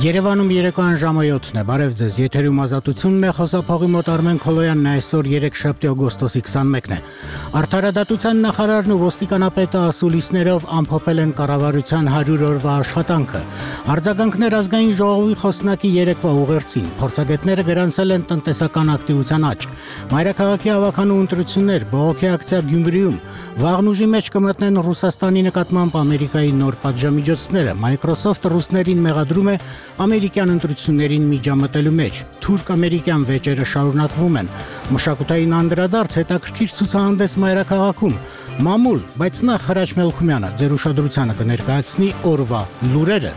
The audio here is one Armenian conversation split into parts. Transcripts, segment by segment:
Երևանում երեկոյան ժամը 7-ն է, բարև ձեզ, եթերում ազատությունն է, խոսափողի մոտ Արմեն Քոլոյանն է, այսօր 3 օգոստոսի 21-ն է։ Արդարադատության նախարարն ու ոստիկանապետը ասուլիսներով ամփոփել են կառավարության 100 օրվա աշխատանքը։ Արձագանքներ ազգային ժողովի խոսնակի երեկվա ուղերձին, փորձագետները գրանցել են տնտեսական ակտիվության աճ։ Մայրաքաղաքի ավականու ընտրություններ, բողոքի ակցիա Գյումրիում, վաղն ուժի մեջ կմտնեն Ռուսաստանի նկատմամբ Ամերիկայի նոր պատժամիջոցները, Microsoft ռուսներին մեղադրում է ամերիկյան ընտրություններին միջամտելու մեջ, թուրք-ամերիկյան վեճերը շարունակվում են, մշակութային անդրադարձ հետաքրքիր ցուցահանդես մայրաքաղաքում, մամուլ, բայց նախ Հրաչ Մելքումյանը ձեր ուշադրությանը կներկայացնի օրվա լուրերը։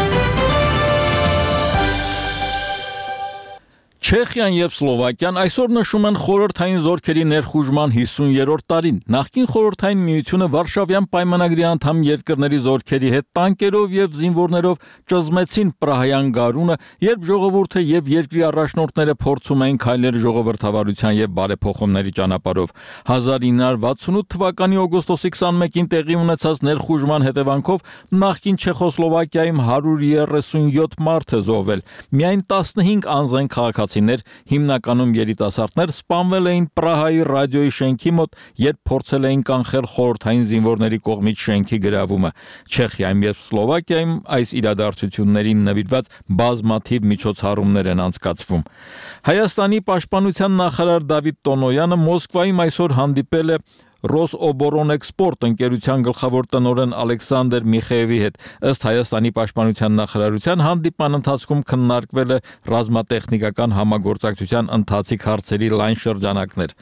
Չեխիան եւ Սլովակիան այսօր նշում են խորհրդային զորքերի ներխուժման 50-րդ տարին։ Նախկին խորհրդային միությունը Վարշավյան պայմանագրի անդամ երկրների զորքերի հետ տանկերով եւ զինվորներով ճզմեցին Պրահայյան գարունը, երբ ժողովուրդը եւ երկրի առաջնորդները փորձում էին քայլել ժողովրդավարության եւ բարեփոխումների ճանապարհով։ 1968 թվականի օգոստոսի 21-ին տեղի ունեցած ներխուժման հետևանքով նախկին Չեխոսլովակիայում 137 մարդ է զոհվել։ Միայն 15 անձայն քաղաքացիներ, հիմնականում երիտասարդներ, սպանվել էին Պրահայի ռադիոյի շենքի մոտ, երբ փորձել էին կանխել խորհրդային զինվորների կողմից շենքի գրավումը։ Չեխիայում եւ Սլովակիայում այս իրադարձություններին նվիրված բազմաթիվ միջոցառումներ են անցկացվում։ Հայաստանի պաշտպանության նախարար Դավիթ Տոնոյանը Մոսկվայում այսօր հանդիպել է Ռոսօբորոնէքսպորտ ընկերության գլխավոր տնօրեն Ալեքսանդր Միխեևի հետ։ Ըստ Հայաստանի պաշտպանության նախարարության հանդիպման ընթացքում քննարկվել է ռազմատեխնիկական համագործակցության ընթացիկ հարցերի լայն շրջանակներ։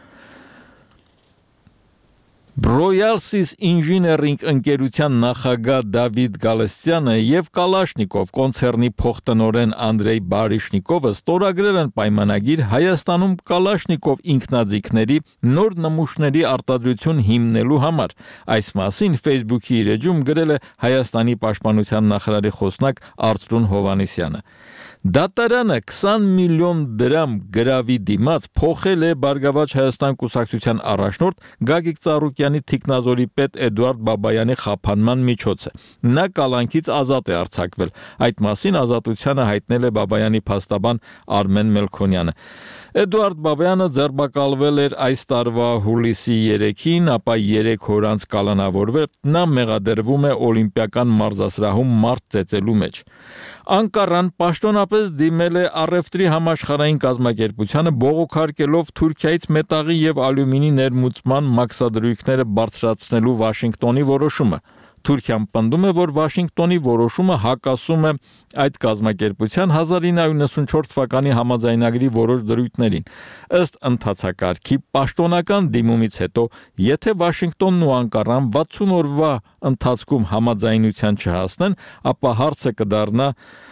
Broyalsis Engineering ընկերության նախագահ Դավիթ Գալստյանը եւ Կալաշնիկով կոնցեռնի փոխտնօրեն Անդրեյ Բարիշնիկովը ստորագրել են պայմանագիր Հայաստանում Կալաշնիկով ինքնաձիգների նոր նմուշների արտադրություն հիմնելու համար։ Այս մասին Facebook-ի իր էջում գրել է Հայաստանի պաշտպանության նախարարի խոսնակ Արծրուն Հովհաննիսյանը։ Դատարանը 20 միլիոն դրամ գրավի դիմաց փոխել է Բարգավաճ Հայաստան կուսակցության առաջնորդ Գագիկ Ծառուկյանի թիկնազորի պետ Էդուարդ Բաբայանի խափանման միջոցը։ Նա կալանքից ազատ է արձակվել։ Այդ մասին Ազատությանը հայտնել է Բաբայանի փաստաբան Արմեն Մելքոնյանը։ Էդուարդ Բաբայանը ձերբակալվել էր այս տարվա հուլիսի 3-ին, ապա 3 օր անց կալանավորվել։ Նա մեղադրվում է Օլիմպիական մարզասրահում մարդ ծեծելու մեջ։ Անկարան պաշտոնապես դիմել է առևտրի համաշխարհային կազմակերպությանը բողոքարկելով Թուրքիայից մետաղի եւ ալյումինի ներմուծման մաքսադրույքները բարձրացնելու Վաշինգտոնի որոշումը։ Թուրքիան պնդում է, որ Վաշինգտոնի որոշումը հակասում է այդ կազմակերպության 1994 թվականի համաձայնագրի որոշ դրույթներին։ Ըստ ընթացակարգի պաշտոնական դիմումից հետո, եթե Վաշինգտոնն ու Անկարան 60 օրվա ընթացքում համաձայնության չհասնեն, ապա հարցը կդառնա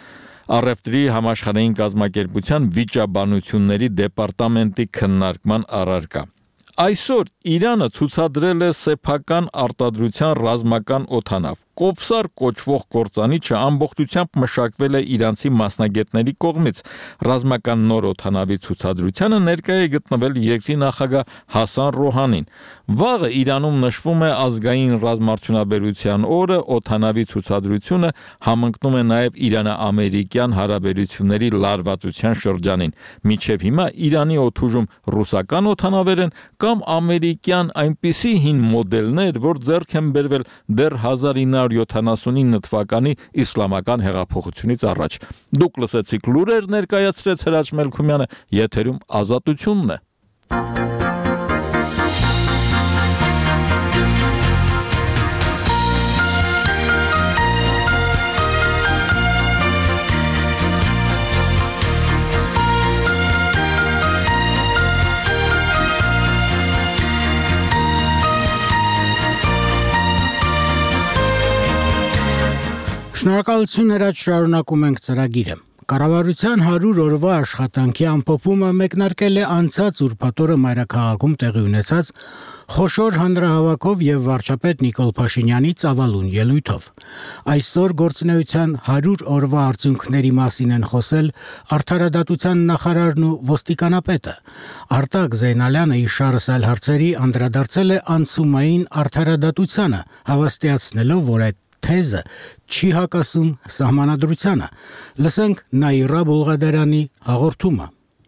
Առևտրի համաշխարհային կազմակերպության վիճաբանությունների դեպարտամենտի քննարկման առարկա։ Այսօր Իրանը ցուցադրել է սեփական արտադրության ռազմական օդանավ։ Կոպսար կոչվող կործանիչը ամբողջությամբ մշակվել է իրանցի մասնագետների կողմից։ Ռազմական նոր օդանավի ցուցադրությանը ներկայ է գտնվել երկրի նախագահ Հասան Ռոհանին։ Վաղը Իրանում նշվում է ազգային ռազմարդյունաբերության օրը, օդանավի ցուցադրությունը համընկնում է նաև Իրано-ամերիկյան հարաբերությունների լարվածության շրջանին։ Մինչև հիմա Իրանի օդուժում ռուսական օդանավեր են կամ ամերիկյան այնպիսի հին մոդելներ, որ ձեռք են բերվել դեռ 1979 թվականի իսլամական հեղափոխությունից առաջ։ Դուք լսեցիք լուրեր ներկայացրեց Հրաչ Մելքումյանը, եթերում Ազատությունն է։ Շնորհակալություն Հրաչ, շարունակում ենք ծրագիրը։ Կառավարության 100 օրվա աշխատանքի ամփոփումը մեկնարկել է անցած ուրբաթ օրը մայրաքաղաքում տեղի ունեցած խոշոր հանրահավաքով եւ վարչապետ Նիկոլ Փաշինյանի ծավալուն ելույթով։ Այսօր գործունեության 100 օրվա արդյունքների մասին են խոսել Արդարադատության նախարարն ու ոստիկանապետը։ Արտակ Զեյնալյանը իշարս այլ հարցերի անդրադարձել է անցումային արդարադատությանը, հավաստիացնելով, որ այդ թեզը չի հակասում սահմանադրությանը։ Լսենք Նաիրա Բուլղադարյանի հաղորդումը։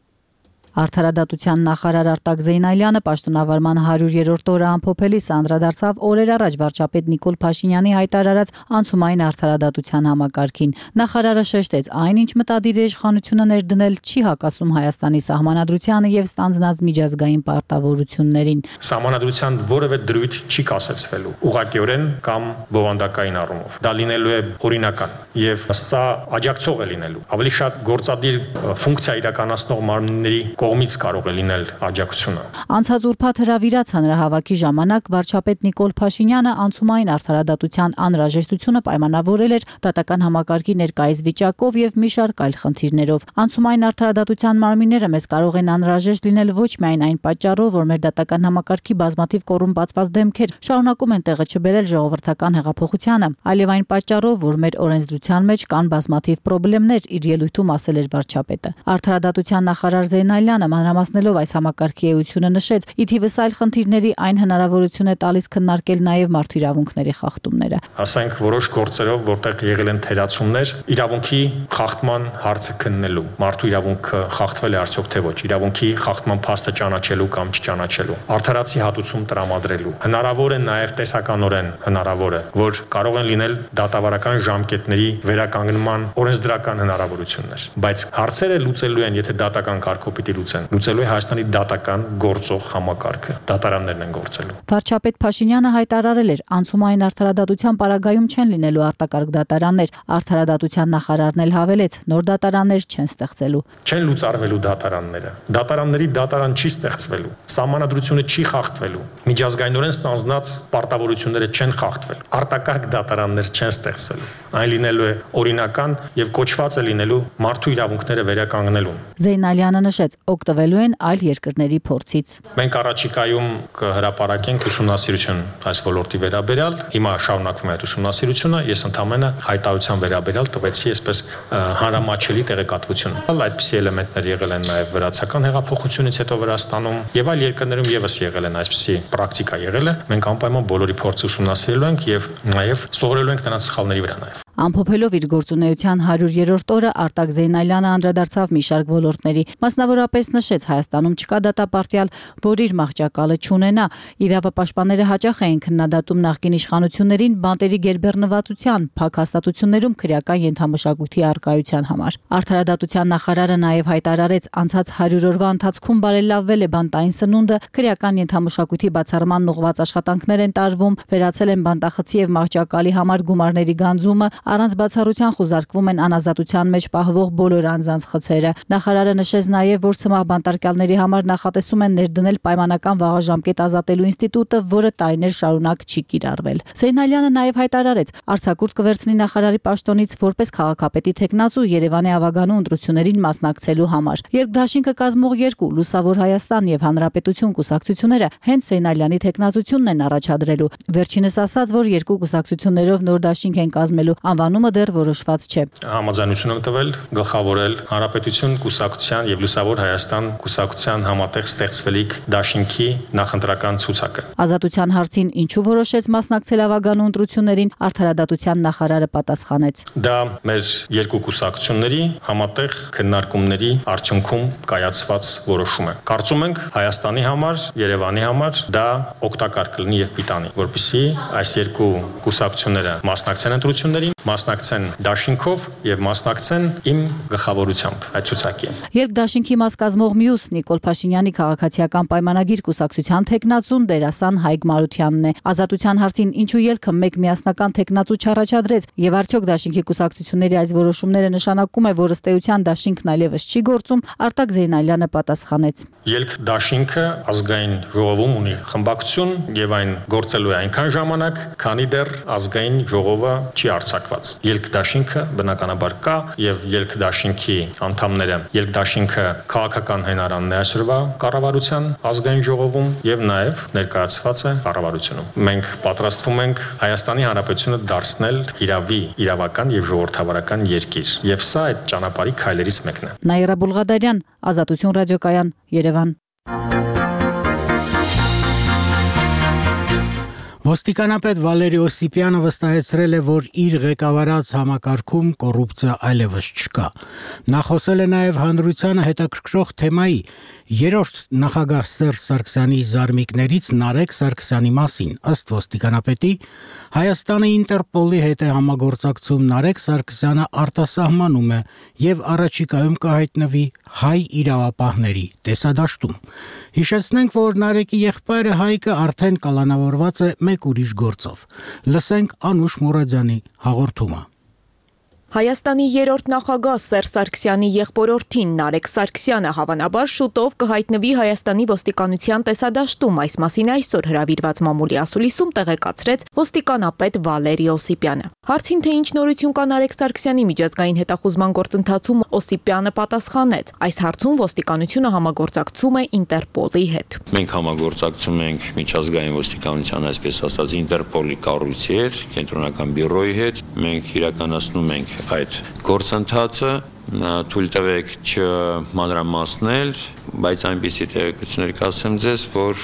Արդարադատության նախարար Արտակ Զեյնալյանը պաշտոնավարման 100-րդ օրը ամփոփելիս անդրադարձավ օրեր առաջ վարչապետ Նիկոլ Փաշինյանի հայտարարած անցումային արդարադատության համակարգին։ Նախարարը շեշտեց, այնինչ մտադիր է իշխանությունը ներդնել չի հակասում Հայաստանի սահմանադրությանը եւ ստանձնած միջազգային պարտավորություններին։ Սահմանադրության որևէ դրույթ չի կասեցվելու ուղղակիորեն կամ բովանդակային առումով։ Դա լինելու է օրինական եւ սա աջակցող է լինելու։ Ավելի շատ գործադիր ֆունկցիա իրականացնող մարմինների կողմից կարող է լինել աջակցությունը։ Անցած ուրբաթ հրավիրած հանրահավաքի ժամանակ վարչապետ Նիկոլ Փաշինյանը անցումային արդարադատության անհրաժեշտությունը պայմանավորել էր դատական համակարգի ներկայիս վիճակով եւ մի շարք այլ խնդիրներով։ Անցումային արդարադատության մարմինները մեզ կարող են անհրաժեշտ լինել ոչ միայն այն պատճառով, որ մեր դատական համակարգի բազմաթիվ կոռումպացված դեմքեր շարունակում են տեղը չբերել ժողովրդական հեղափոխությանը, այլև այն պատճառով, որ մեր օրենսդրության մեջ կան բազմաթիվ խնդիրներ, իր ելույթում ասել էր վարչապետը։ Արդարադատության նախարար Զեյնալյանը մանրամասնելով այս համակարգի էությունը նշեց, ի թիվս այլ խնդիրների այն հնարավորություն է տալիս քննարկել նաև մարդու իրավունքների խախտումները։ Ասենք որոշ գործերով, որտեղ եղել են թերացումներ, իրավունքի խախտման հարցը քննելու, մարդու իրավունքը խախտվել է արդյոք թե ոչ, իրավունքի խախտման փաստը ճանաչելու կամ չճանաչելու, արդարացի հատուցում տրամադրելու։ Հնարավոր է նաև տեսականորեն հնարավոր է, որ կարող են լինել դատավարական ժամկետների վերականգնման օրենսդրական հնարավորություններ, բայց հարցերը լուծելու են, եթե դատական կարգով պիտի լուծեն։ Լուծելու է Հայաստանի դատական գործող համակարգը, դատարաններն են գործելու։ Վարչապետ Փաշինյանը հայտարարել էր, անցումային արդարադատության պարագայում չեն լինելու արտակարգ դատարաններ։ Արդարադատության նախարարն էլ հավելեց, նոր դատարաններ չեն ստեղծելու։ Չեն լուծարվելու դատարանները։ Դատարանների դատարան չի ստեղծվելու։ Սահմանադրությունը չի խախտվելու։ Միջազգայինորեն ստանձնած պարտավորությունները չեն խախտվելու։ Արտակարգ դատարաններ չեն ստեղծվելու։ Այն լինելու է օրինական եւ կոչված է լինելու մարդու իրավունքները վերականգնելուն։ Զեյնալյանը նշեց, օգտվելու են այլ երկրների փորձից։ Մենք առաջիկայում կհրապարակենք ուսումնասիրություն այս ոլորտի վերաբերյալ։ Հիմա շարունակվում է այդ ուսումնասիրությունը, ես ընդհանրապես հայտարարության վերաբերյալ տվեցի այսպես հանրամատչելի տեղեկատվություն։ Այդպիսի էլեմենտներ եղել են նաև վրացական հեղափոխությունից հետո Վրաստանում եւ այլ երկրներում եւս եղել են այսպիսի պրակտիկա եղել է։ Մենք անպայման բոլորի փորձը ուսումնասիրելու ենք եւ նաև սովորելու ենք նրանց սխալների վրա նաև։ Ամփոփելով իր գործունեության 100-րդ օրը Արտակ Զեյնալյանը անդրադարձավ մի շարք ոլորտների, մասնավորապես նշեց Հայաստանում չկա դատապարտյալ, որ իր մահճակալը չունենա։ Իրավապաշտպանները հաճախ էին քննադատում նախկին իշխանություններին բանտերի գերբեռնվածության, փակ հաստատություններում քրեական ենթամշակույթի առկայության համար։ Արդարադատության նախարարը նաև հայտարարեց, անցած 100 օրվա ընթացքում բարելավվել է բանտային սնունդը, քրեական ենթամշակույթի բացառման ուղղված աշխատանքներ են տարվում, վերացել են բանտախցի եւ մահճակալի համար գումարների գանձումը, առանց բացառության խուզարկվում են անազատության մեջ պահվող բոլոր անձանց խցերը։ Նախարարը նշեց նաև, որ սմաղ բանտարկյալների համար նախատեսում են ներդնել պայմանական վաղաժամկետ ազատելու ինստիտուտը, որը տարիներ շարունակ չի կիրառվել։ Զեյնալյանը նաև հայտարարեց, արձակուրդ կվերցնի նախարարի պաշտոնից որպես քաղաքապետի թեկնածու Երևանի ավագանու ընտրություններին մասնակցելու համար։ Երկդաշինքը կազմող երկու Լուսավոր Հայաստան եւ Հանրապետություն կուսակցությունները հենց Զեյնալյանի թեկնածությունն են առաջադրելու։ Վերջինս ասաց, որ երկու կուսակցություններով նոր դաշինք են կազմելու, անվանումը դեռ որոշված չէ։ Համաձայնություն եմ տվել գլխավորել Հանրապետություն կուսակցության եւ Լուսավոր Հայաստան կուսակցության համատեղ ստեղծվելիք դաշինքի նախընտրական ցուցակը։ Ազատության հարցին ինչու որոշեց մասնակցել ավագանու ընտրություններին, արդարադատության նախարարը պատասխանեց։ Դա մեր երկու կուսակցությունների համատեղ քննարկումների արդյունքում կայացված որոշում է։ Կարծում ենք Հայաստանի համար, Երևանի համար դա օգտակար կլինի եւ պիտանի, որպեսզի այս երկու կուսակցությունները մասնակցեն ընտրություններին, մասնակցեն դաշինքով եւ մասնակցեն իմ գլխավորությամբ այդ ցուցակի։ Երկդաշինքի մաս կազմող մյուս Նիկոլ Փաշինյանի քաղաքացիական պայմանագիր կուսակցության թեկնածուն դերասան Հայկ Մարությանն է։ Ազատության հարցին ինչու ելքը մեկ միասնական թեկնածու չառաջադրեց եւ արդյոք դաշինքի կուսակցությունների այս որոշումները նշանակում է, որ ըստ էության դաշինքն այլևս չի գործում, Արտակ Զեյնալյանը պատասխանեց։ Ելք դաշինքը ազգային ժողովում ունի խմբակցություն եւ այն գործելու է այնքան ժամանակ, քանի դեռ ազգային ժողովը չի արձակված։ Ելք դաշինքը բնականաբար կա եւ ելք դաշինքի անդամները, ելք դաշինքը քաղաքական հենարանն է այսօրվա կառավարության ազգային ժողովում եւ նաեւ ներկայացված է կառավարությունում։ Մենք պատրաստվում ենք Հայաստանի Հանրապետությունը դարձնել իրավի, իրավական եւ ժողովրդավարական երկիր եւ սա այդ ճանապարհի քայլերից մեկն է։ Նաիրա Բուլղադարյան, Ազատություն ռադիոկայան, Երևան։ Ոստիկանապետ Վալերի Օսիպյանը վստահեցրել է, որ իր ղեկավարած համակարգում կոռուպցիա այլևս չկա։ Նա խոսել է նաև հանրությանը հետաքրքրող թեմայի երրորդ նախագահ Սերժ Սարգսյանի զարմիկներից Նարեկ Սարգսյանի մասին։ Ըստ ոստիկանապետի, Հայաստանը Ինտերպոլի հետ է համագործակցում, Նարեկ Սարգսյանը արտասահմանում է եւ առաջիկայում կհայտնվի հայ իրավապահների տեսադաշտում։ Հիշեցնենք, որ Նարեկի եղբայրը Հայկը արդեն կալանավորված է մեկ ուրիշ գործով։ Լսենք Անուշ Մուրադյանի հաղորդումը։ Հայաստանի երրորդ նախագահ Սերժ Սարգսյանի եղբորորդին Նարեկ Սարգսյանը հավանաբար շուտով կհայտնվի Հայաստանի ոստիկանության տեսադաշտում, այս մասին այսօր հրավիրված մամուլի ասուլիսում տեղեկացրեց ոստիկանապետ Վալերի Օսիպյանը։ Հարցին, թե ինչ նորություն կա Նարեկ Սարգսյանի միջազգային հետախուզման գործընթացում, Օսիպյանը պատասխանեց. այս հարցում ոստիկանությունը համագործակցում է Ինտերպոլի հետ։ Մենք համագործակցում ենք միջազգային ոստիկանության, այսպես ասած, Ինտերպոլի կառույցի հետ, կենտրոնական բյուրոյի հետ, մենք իրականացնում ենք այդ գործընթացը, թույլ տվեք չմանրամասնել, բայց այնպիսի տեղեկություններ կասեմ ձեզ, որ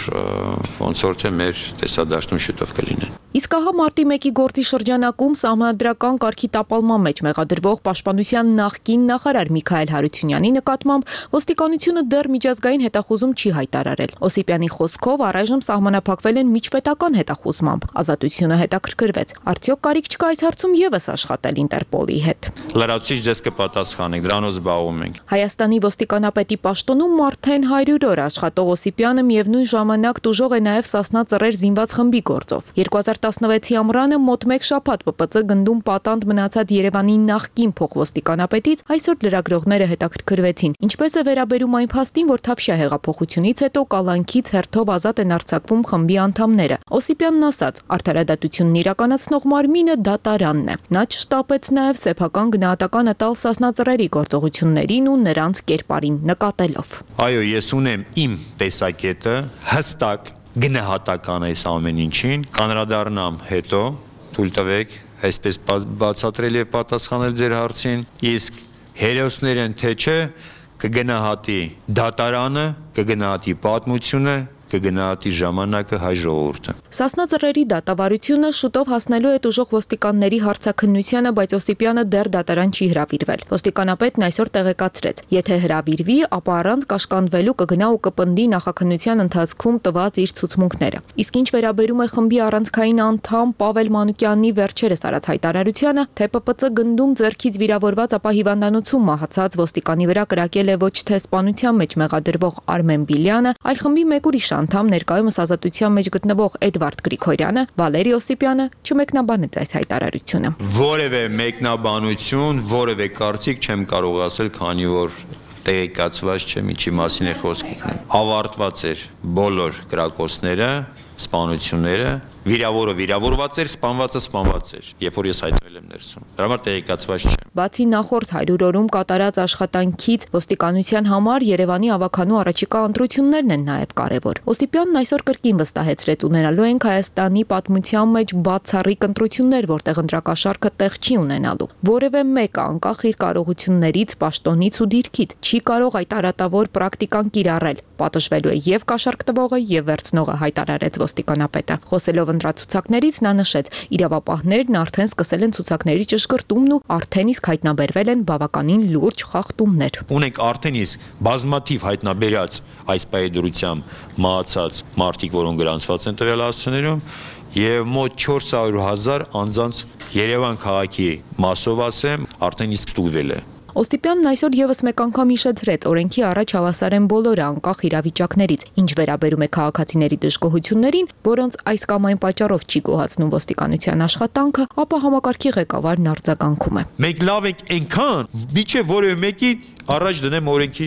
ոնց որ թե մեր տեսադաշտում շուտով կլինեն։ Իսկ ահա մարտի 1-ի գործի շրջանակում սահմանադրական կարգի տապալման մեջ մեղադրվող պաշտպանության նախկին նախարար Միքայել Հարությունյանի նկատմամբ ոստիկանությունը դեռ միջազգային հետախուզում չի հայտարարել։ Օսիպյանի խոսքով առայժմ սահմանափակվել են միջպետական հետախուզմամբ։ Ազատությունը հետաքրքրվեց. արդյոք կարիք չկա այս հարցում եւս աշխատել Ինտերպոլի հետ։ Լրացուցիչ ձեզ կպատասխանենք, դրանով զբաղվում ենք։ Հայաստանի ոստիկանապետի պաշտոնում արդեն 100 օր աշխատող Օսիպյանը միևնույն ժամանակ տուժող է նաև Սասնա ծռեր զինված խմբի գործով։ 2016-ի ամռանը մոտ 1 շաբաթ ՊՊՑ գնդում պատանդ մնացած Երևանի նախկին փոխոստիկանապետից այսօր լրագրողները հետաքրքրվեցին։ Ինչպես է վերաբերում այն փաստին, որ Թավշյա հեղափոխությունից հետո կալանքից հերթով ազատ են արձակվում խմբի անդամները։ Օսիպյանն ասաց, արդարադատությունն իրականացնող մարմինը դատարանն է։ Նա չշտապեց նաև սեփական գնահատականը տալ Սասնա ծռերի գործողություններին ու նրանց կերպարին նկատելով։ Այո, ես ունեմ իմ տեսակետը, հստակ գնահատական այս ամեն ինչին, կանրադառնամ հետո, թույլ տվեք, այսպես բացատրել եւ պատասխանել ձեր հարցին, իսկ հերոսներ են թե չէ, կգնահատի դատարանը, կգնահատի պատմությունը, կգնահատի ժամանակը հայ ժողովուրդը։ Սասնա ծռերի դատավարությունը շուտով հասնելու է տուժող ոստիկանների հարցաքննությանը, բայց Օսիպյանը դեռ դատարան չի հրավիրվել։ Ոստիկանապետն այսօր տեղեկացրեց, եթե հրավիրվի, ապա առանց կաշկանդվելու կգնա ու կպնդի նախաքննության ընթացքում տված իր ցուցմունքները։ Իսկ ինչ վերաբերում է խմբի առանցքային անդամ Պավել Մանուկյանի վերջերս արած հայտարարությանը, թե ՊՊՑ գնդում ձեռքից վիրավորված, ապա հիվանդանոցում մահացած ոստիկանի վրա կրակել է ոչ թե սպանության մեջ մեղադրվող Արմեն Բիլյանը, այլ խմբի մեկ ուրիշ անդամ ներկայումս ազատության մեջ գտնվող Էդվարդ Գրիգորյանը, Վալերի Օսիպյանը չմեկնաբանեց այս հայտարարությունը։ Որևէ մեկնաբանություն, որևէ կարծիք չեմ կարող ասել, քանի որ տեղեկացված չեմ ինչի մասին է խոսքը։ Ավարտված էր բոլոր կրակոցները, սպանությունները, վիրավորը վիրավորված էր, սպանվածը սպանված էր, երբ որ ես հայտնվել եմ ներսում։ Դրա համար տեղեկացված չեմ։ Բացի նախորդ 100 օրում կատարած աշխատանքից ոստիկանության համար Երևանի ավականու առաջիկա ընտրություններն են նաև կարևոր։ Օսիպյանն այսօր կրկին վստահեցրեց, ունենալու ենք Հայաստանի պատմության մեջ բացառիկ ընտրություններ, որտեղ ընտրակաշառքը տեղ չի ունենալու։ Որևէ մեկը անկախ իր կարողություններից, պաշտոնից ու դիրքից չի կարող այդ արատավոր պրակտիկան կիրառել։ Պատժվելու է եւ կաշառք տվողը, եւ վերցնողը, հայտարարեց ոստիկանապետը։ Խոսելով ընտրացուցակներից նա նշեց, իրավապահներն արդեն սկսել են ցուցակների ճշգրտումն ու արդեն իսկ հայտնաբերվել են բավականին լուրջ խախտումներ։ Ունենք արդեն իսկ բազմաթիվ հայտնաբերած այս պայդրությամբ մահացած մարդիկ, որոնք գրանցված են տվյալ հասցեներում, եւ մոտ 400,000 անձանց Երևան քաղաքի մասով ասեմ, արդեն իսկ ստուգվել է։ Օսիպյանն այսօր եւս մեկ անգամ հիշեցրեց, օրենքի առաջ հավասար են բոլորը անկախ իրավիճակներից։ Ինչ վերաբերում է քաղաքացիների դժգոհություններին, որոնց այս կամ այն պատճառով չի գոհացնում ոստիկանության աշխատանքը, ապա համակարգի ղեկավարն արձագանքում է։ Մենք լավ ենք այնքան, միջև որևէ մեկի առաջ դնեմ օրենքի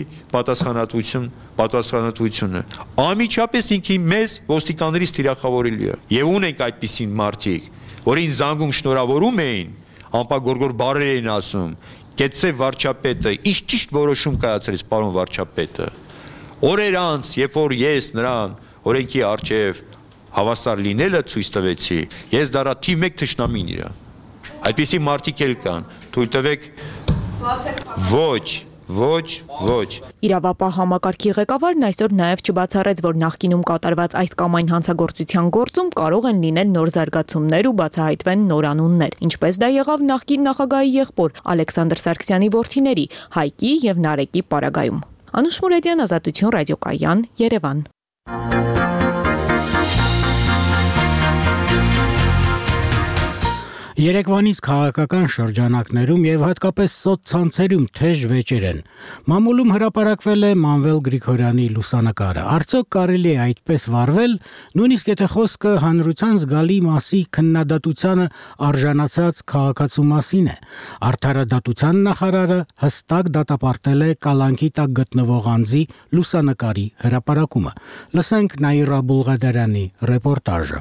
պատասխանատվությունը։ Անմիջապես ինքին մեզ ոստիկաններից թիրախավորելի է։ Եվ ունենք այդպիսին մարդիկ, որին զանգում շնորհավորում էին, անպագորգոր բառեր էին ասում։ Կեցե վարչապետը, ինչ ճիշտ որոշում կայացրեց պարոն վարչապետը։ Օրեր անց, երբ որ ես նրան օրենքի առջև հավասար լինելը ցույց տվեցի, ես դարա թիվ 1 թշնամին իրա։ Այդպիսի մարդիկ էլ կան, թույլ տվեք։ Ոչ, Ոչ։ Իրավապահ համակարգի ղեկավարն այսօր նաև չբացառեց, որ նախկինում կատարված այս կամ այն հանցագործության գործում կարող են լինել նոր զարգացումներ ու բացահայտվեն նոր անուններ, ինչպես դա եղավ նախկին նախագահի եղբոր Ալեքսանդր Սարգսյանի որդիների Հայկի եւ Նարեկի պարագայում։ Անուշ Մուրեդյան, Ազատություն ռադիոկայան, Երևան։ Երեկվանից քաղաքական շրջանակներում եւ հատկապես սոցցանցերում թեժ վեճեր են։ Մամուլում հրապարակվել է Մանվել Գրիգորյանի լուսանկարը։ Արդյոք կարելի է այդպես վարվել, նույնիսկ եթե խոսքը հանրության զգալի մասի քննադատությանը արժանացած քաղաքացու մասին է։ Արդարադատության նախարարը հստակ դատապարտել է կալանքի տակ գտնվող անձի լուսանկարի հրապարակումը։ Լսենք Նաիրա Բուլղադարյանի ռեպորտաժը։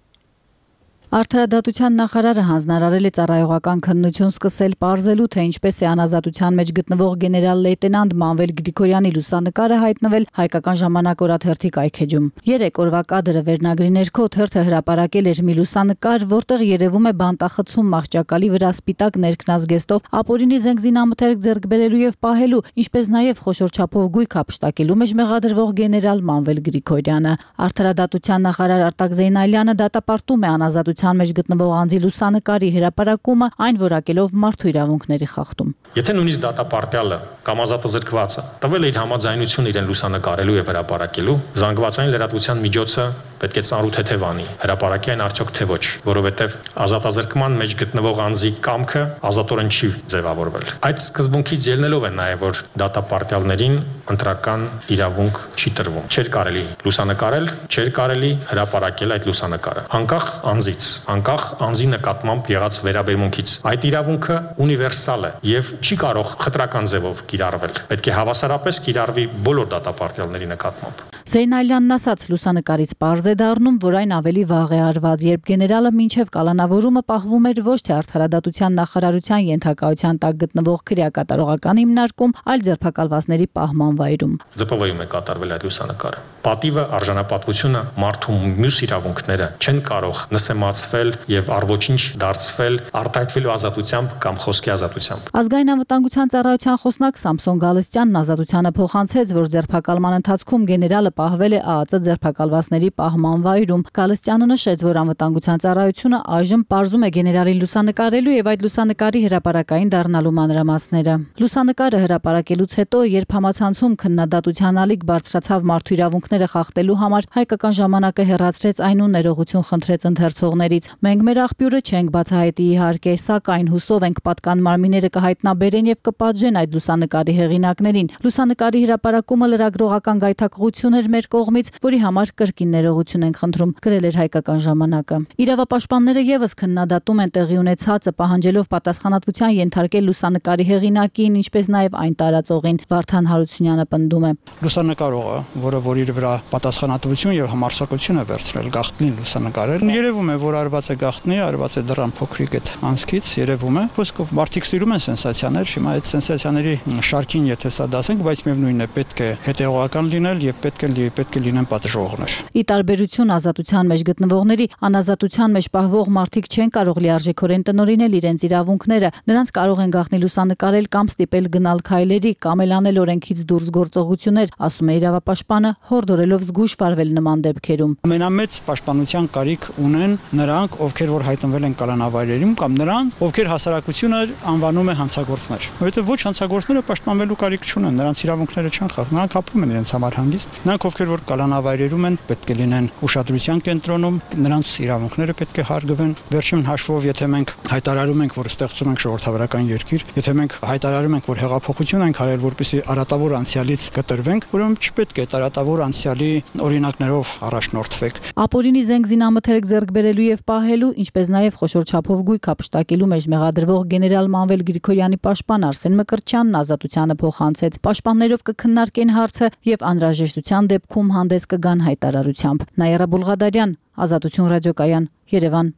Արդարադատության նախարարը հանձնարարել է ծառայողական քննություն սկսել պարզելու, թե ինչպես է անազատության մեջ գտնվող գեներալ լեյտենանտ Մանվել Գրիգորյանի լուսանկարը հայտնվել Հայկական ժամանակ օրաթերթի կայքեջում։ 3 օրվա կադրը վերնագրի ներքո թերթը հրապարակել էր մի լուսանկար, որտեղ երևում է բանտախցում մահճակալի վրա սպիտակ ներքնազգեստով ապօրինի զենգզինամթերք ձեռք բերելու եւ պահելու, ինչպես նաեւ խոշոր չափով գույք հափշտակելու մեջ մեղադրվող գեներալ Մանվել Գրիգորյանը։ Արդարադատության նախարար Արտակ Զեյնալյանը դատապարտում է անազատության մեջ գտնվող անձի լուսանկարի հրապարակումը, այն որակելով մարդու իրավունքների խախտում։ Եթե նույնիսկ դատապարտյալը կամ ազատազրկվածը տվել է իր համաձայնությունը իրեն լուսանկարելու եւ հրապարակելու, զանգվածային լրատվության միջոցը պետք է ծանրութեթև անի, հրապարակի այն արդյոք թե ոչ, որովհետեւ ազատազրկման մեջ գտնվող անձի կամքը ազատորեն չի ձևավորվել։ Այդ սկզբունքից ելնելով է նաեւ, որ դատապարտյալներին ընտրական իրավունք չի տրվում։ Չէր կարելի լուսանկարել, չէր կարելի հրապարակել այդ լուսանկարը, անկախ անձից, անկախ անձի նկատմամբ եղած վերաբերմունքից։ Այդ իրավունքը ունիվերսալ է եւ չի կարող խտրական ձևով կիրառվել։ Պետք է հավասարապես կիրառվի բոլոր դատապարտյալների նկատմամբ։ Զեյնալյանն ասաց, լուսանկարից պարզ է դառնում, որ այն ավելի վաղ է արված, երբ գեներալը մինչև կալանավորումը պահվում էր ոչ թե արդարադատության նախարարության ենթակայության տակ գտնվող քրեակատարողական հիմնարկում, այլ ձերբակալվածների պահման վայրում։ ԶՊՎ-ում է կատարվել այդ լուսանկարը։ Պատիվը, արժանապատվությունը, մարդու մյուս իրավունքները չեն կարող նսեմացվել եւ առոչինչ դարձվել արտահայտվելու ազատությամբ կամ խոսքի ազատությամբ։ Ազգային անվտանգության ծառայության խոսնակ Սամսոն Գալստյանն ազատությանը փոխանցեց, որ ձերբակալման ընթացքում գեներալը պահվել է ԱԱԾ ձերբակալվածների պահման վայրում։ Գալստյանը նշեց, որ անվտանգության ծառայությունը այժմ պարզում է գեներալին լուսանկարելու եւ այդ լուսանկարի հրապարակային դառնալու մանրամասները։ Լուսանկարը հրապարակելուց հետո, երբ համացանցում քննադատության ալիք բարձրացավ մարդու իրավունքները խախտելու համար, Հայկական ժամանակը հեռացրեց այն ու ներողություն խնդրեց ընթերցողներից։ Մենք մեր աղբյուրը չենք բացահայտի իհարկե, սակայն հուսով ենք պատկան մարմինները կհայտնաբերեն եւ կպատժեն այդ լուսանկարի հեղինակներին։ Լուսանկարի հրապարակումը լրագրողական գայթակղություն էր մեր կողմից, որի համար կրկին ներողություն ենք խնդրում, գրել էր Հայկական ժամանակը։ Իրավապաշտպանները եւս քննադատում են տեղի ունեցածը, պահանջելով պատասխանատվության ենթարկել լուսանկարի հեղինակին, ինչպես նաեւ այն տարածողին։ Վարդան Հարությունյանը պնդում է. Լուսանկարողը, որ իր վրա պատասխանատվություն եւ համարձակություն է վերցրել գաղտնին լուսանկարել, երևում է, որ արված է գաղտնի, արված է դրան փոքրիկ այդ անցքից, երևում է։ Խոսքով մարդիկ սիրում են սենսացիաներ, հիմա այդ սենսացիաների շարքին եթե սա դասենք, բայց միևնույնն է պետք է հետեւողական լինել եւ պետք է լինեն պատժողներ։ Ի տարբերություն ազատության մեջ գտնվողների, անազատության մեջ պահվող մարդիկ չեն կարող լիարժեքորեն տնօրինել իրենց իրավունքները, նրանց կարող են գաղտնի լուսանկարել կամ ստիպել գնալ քայլերի կամ էլ անել օրենքից դուրս գործողություններ, ասում է իրավապաշտպանը, հորդորելով զգույշ վարվել նման դեպքերում։ Ամենամեծ պաշտպանության կարիք ունեն նրանք, ովքեր որ հայտնվել են կալանավայրերում կամ նրանք, ովքեր հասարակությունը անվանում է հանցագործներ, որովհետև ոչ հանցագործները պաշտպանվելու կարիք չունեն, նրանց իրավունքները չեն խախտվում, նրանք ապրում են իրենց համար հանգիստ։ Նրանք, ովքեր որ կալանավայրերում են, պետք է լինեն ուշադրության կենտրոնում, նրանց իրավունքները պետք է հարգվեն։ Վերջին հաշվով, եթե մենք հայտարարում ենք, որ ստեղծում ենք ժողովրդավարական երկիր, եթե մենք հայտարարում ենք, որ հեղափոխություն ենք արել, որպեսզի արատավոր անցյալից կտրվենք, ուրեմն չպետք է արատավոր անցյալի օրինակներով առաջնորդվեք։ Ապօրինի զենգզինամթերք ձեռք բերելու եւ պահելու, ինչպես նաեւ խոշոր չափով գույք հափշտակելու մեջ մեղադրվող գեներալ Մանվել Գրիգորյանի պաշտպան Արսեն Մկրտչյանն ազատությանը փոխանցեց։ Պաշտպաններով կքննարկեն հարցը եւ անհրաժեշտության դեպքում հանդես կգան հայտարարությամբ։ Նաիրա Բուլղադարյան, Ազատություն ռադիոկայան, Երևան։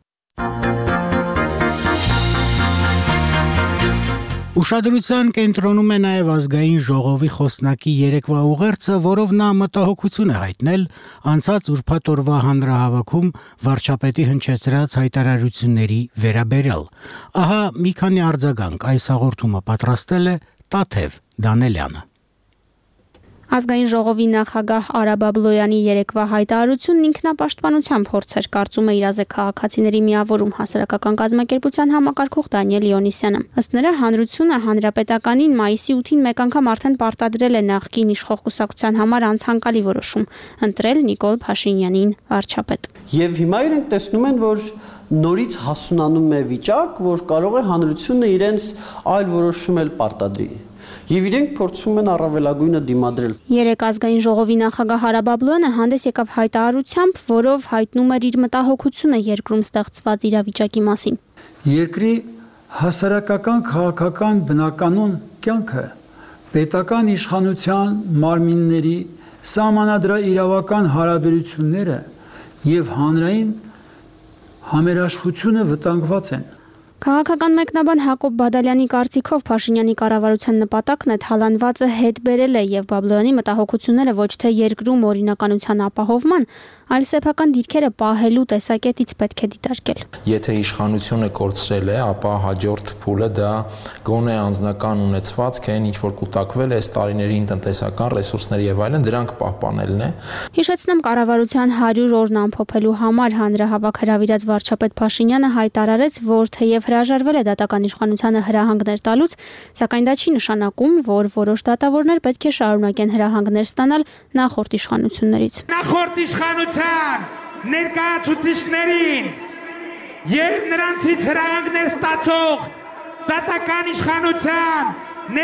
Ուշադրության կենտրոնում է նաև ազգային ժողովի խոսնակի երեկվա ուղերձը, որով նա մտահոգություն է հայտնել անցած ուրբաթ օրվա հանրահավաքում վարչապետի հնչեցրած հայտարարությունների վերաբերյալ։ Ահա մի քանի արձագանք, այս հաղորդումը պատրաստել է Տաթև Դանելյանը։ Ազգային ժողովի նախագահ Արա Բաբլոյանի երեկվա հայտարարությունն ինքնապաշտպանության փորձ էր, կարծում է իրազեկ քաղաքացիների միավորում հասարակական կազմակերպության համակարգող Դանիել Իոնիսյանը։ Ըստ նրա, հանրությունը հանրապետականին մայիսի 8-ին մեկ անգամ արդեն պարտադրել է նախկին իշխող կուսակցության համար անցանկալի որոշում՝ ընտրել Նիկոլ Փաշինյանին վարչապետ։ Եվ հիմա իրենք տեսնում են, որ նորից հասունանում է վիճակ, որ կարող է հանրությունը իրենց այլ որոշում էլ պարտադրի։ Եվ իրենք փորձում են առավելագույնը դիմադրել։ Երեք ազգային ժողովի նախագահ Արա Բաբլոյանը հանդես եկավ հայտարարությամբ, որով հայտնում էր իր մտահոգությունը երկրում ստեղծված իրավիճակի մասին։ Երկրի հասարակական քաղաքական բնականon կյանքը պետական իշխանության մարմինների սահմանադրաիրավական հարաբերությունները եւ հանրային համերաշխությունը վտանգված են։ Քաղաքական մեկնաբան Հակոբ Բադալյանի կարծիքով Փաշինյանի կառավարության նպատակն է թալանվածը հետ բերել է եւ Բաբլոյանի մտահոգությունները ոչ թե երկրում օրինականության ապահովման, այլ սեփական դիրքերը պահելու տեսակետից պետք է դիտարկել։ Եթե իշխանությունը կորցրել է, ապա հաջորդ փուլը դա գոնե անձնական ունեցվածք է, ինչ որ կուտակվել է այս տարիներին տնտեսական ռեսուրսների եւ այլն, դրանք պահպանելն է։ Հիշեցնեմ, կառավարության 100 օրն ամփոփելու համար հանրահավաք հրավիրած վարչապետ Փաշինյանը հայտարարեց, որ թեև հրաժարվել է դատական իշխանությանը հրահանգներ տալուց, սակայն դա չի նշանակում, որ որոշ դատավորներ պետք է շարունակեն հրահանգներ ստանալ նախորդ իշխանություններից։ Նախորդ իշխանության ներկայացուցիչներին եւ նրանցից հրահանգներ ստացող դատական իշխանության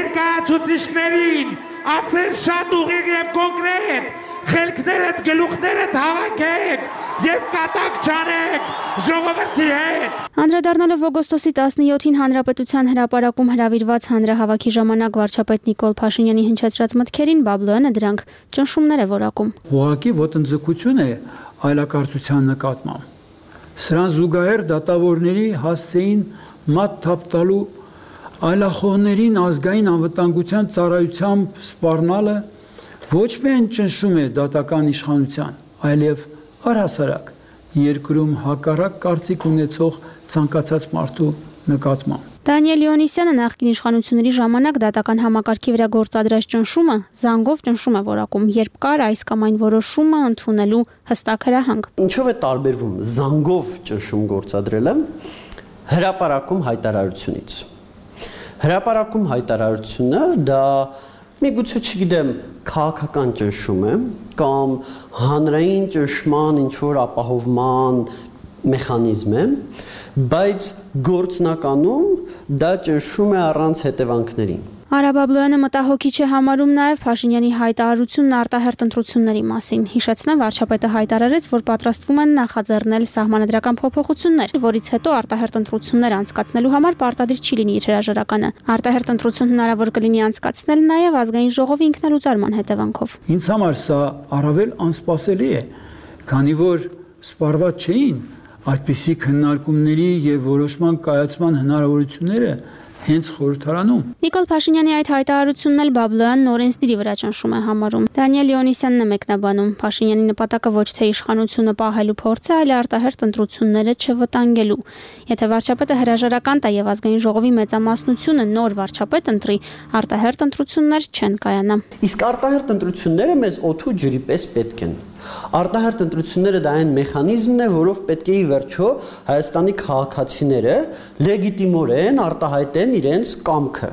ներկայացուցիչներին ասել շատ ուղիղ եւ կոնկրետ, խելքներդ, գլուխներդ հավաքեք եւ կատակ չարեք ժողովրդի հետ։ Անդրադառնալով օգոստոսի 17-ին Հանրապետության հրապարակում հրավիրված հանրահավաքի ժամանակ վարչապետ Նիկոլ Փաշինյանի հնչեցրած մտքերին Բաբլոյանը դրանք ճնշումներ է որակում։ Ուղղակի ոտնձգություն է այլակարծության նկատմամբ։ Սրան զուգահեռ դատավորների հասցեին մատ թափտալու այլախոհներին ազգային անվտանգության ծառայությամբ սպառնալը ոչ միայն ճնշում է դատական իշխանության, այլև առհասարակ երկրում հակառակ կարծիք ունեցող ցանկացած մարդու նկատմամբ։ Դանիել Իոնիսյանը նախկին իշխանությունների ժամանակ դատական համակարգի վրա գործադրած ճնշումը զանգով ճնշում է որակում, երբ կար այս կամ այն որոշումը ընդունելու հստակ հրահանգ։ Ինչով է տարբերվում զանգով ճնշում գործադրելը հրապարակում հայտարարությունից։ Հրապարակում հայտարարությունը դա միգուցե չգիտեմ քաղաքական ճնշում է կամ հանրային ճնշման ինչ որ ապահովման մեխանիզմ է, բայց գործնականում դա ճնշում է առանց հետևանքների։ Արա Բաբլոյանը մտահոգիչ է համարում նաև Փաշինյանի հայտարարությունն արտահերթ ընտրությունների մասին։ Հիշեցնեմ, վարչապետը հայտարարեց, որ պատրաստվում են նախաձեռնել սահմանադրական փոփոխություններ, որից հետո արտահերթ ընտրություններ անցկացնելու համար պարտադիր չի լինի իր հրաժարականը։ Արտահերթ ընտրություն հնարավոր կլինի անցկացնել նաև ազգային ժողովի ինքնալուծարման հետևանքով։ Ինձ համար սա առավել անսպասելի է, քանի որ սպառված չէին այդպիսի քննարկումների եւ որոշման կայացման հնարավորությունները հենց խորհրդարանում։ Նիկոլ Փաշինյանի այդ հայտարարությունն էլ Բաբլոյանն օրենսդիրի վրա ճնշում է համարում։ Դանիել Իոնիսյանն է մեկնաբանում. Փաշինյանի նպատակը ոչ թե իշխանությունը պահելու փորձ է, այլ արտահերթ ընտրությունները չվտանգելու։ Եթե վարչապետը հրաժարական տա եւ ազգային ժողովի մեծամասնությունը նոր վարչապետ ընտրի, արտահերթ ընտրություններ չեն կայանա։ Իսկ արտահերթ ընտրությունները մեզ օդու ջրի պես պետք են։ Արտահերթ ընտրությունները դա այն մեխանիզմն է, որով պետք է ի վերջո Հայաստանի քաղաքացիները լեգիտիմորեն արտահայտեն իրենց կամքը։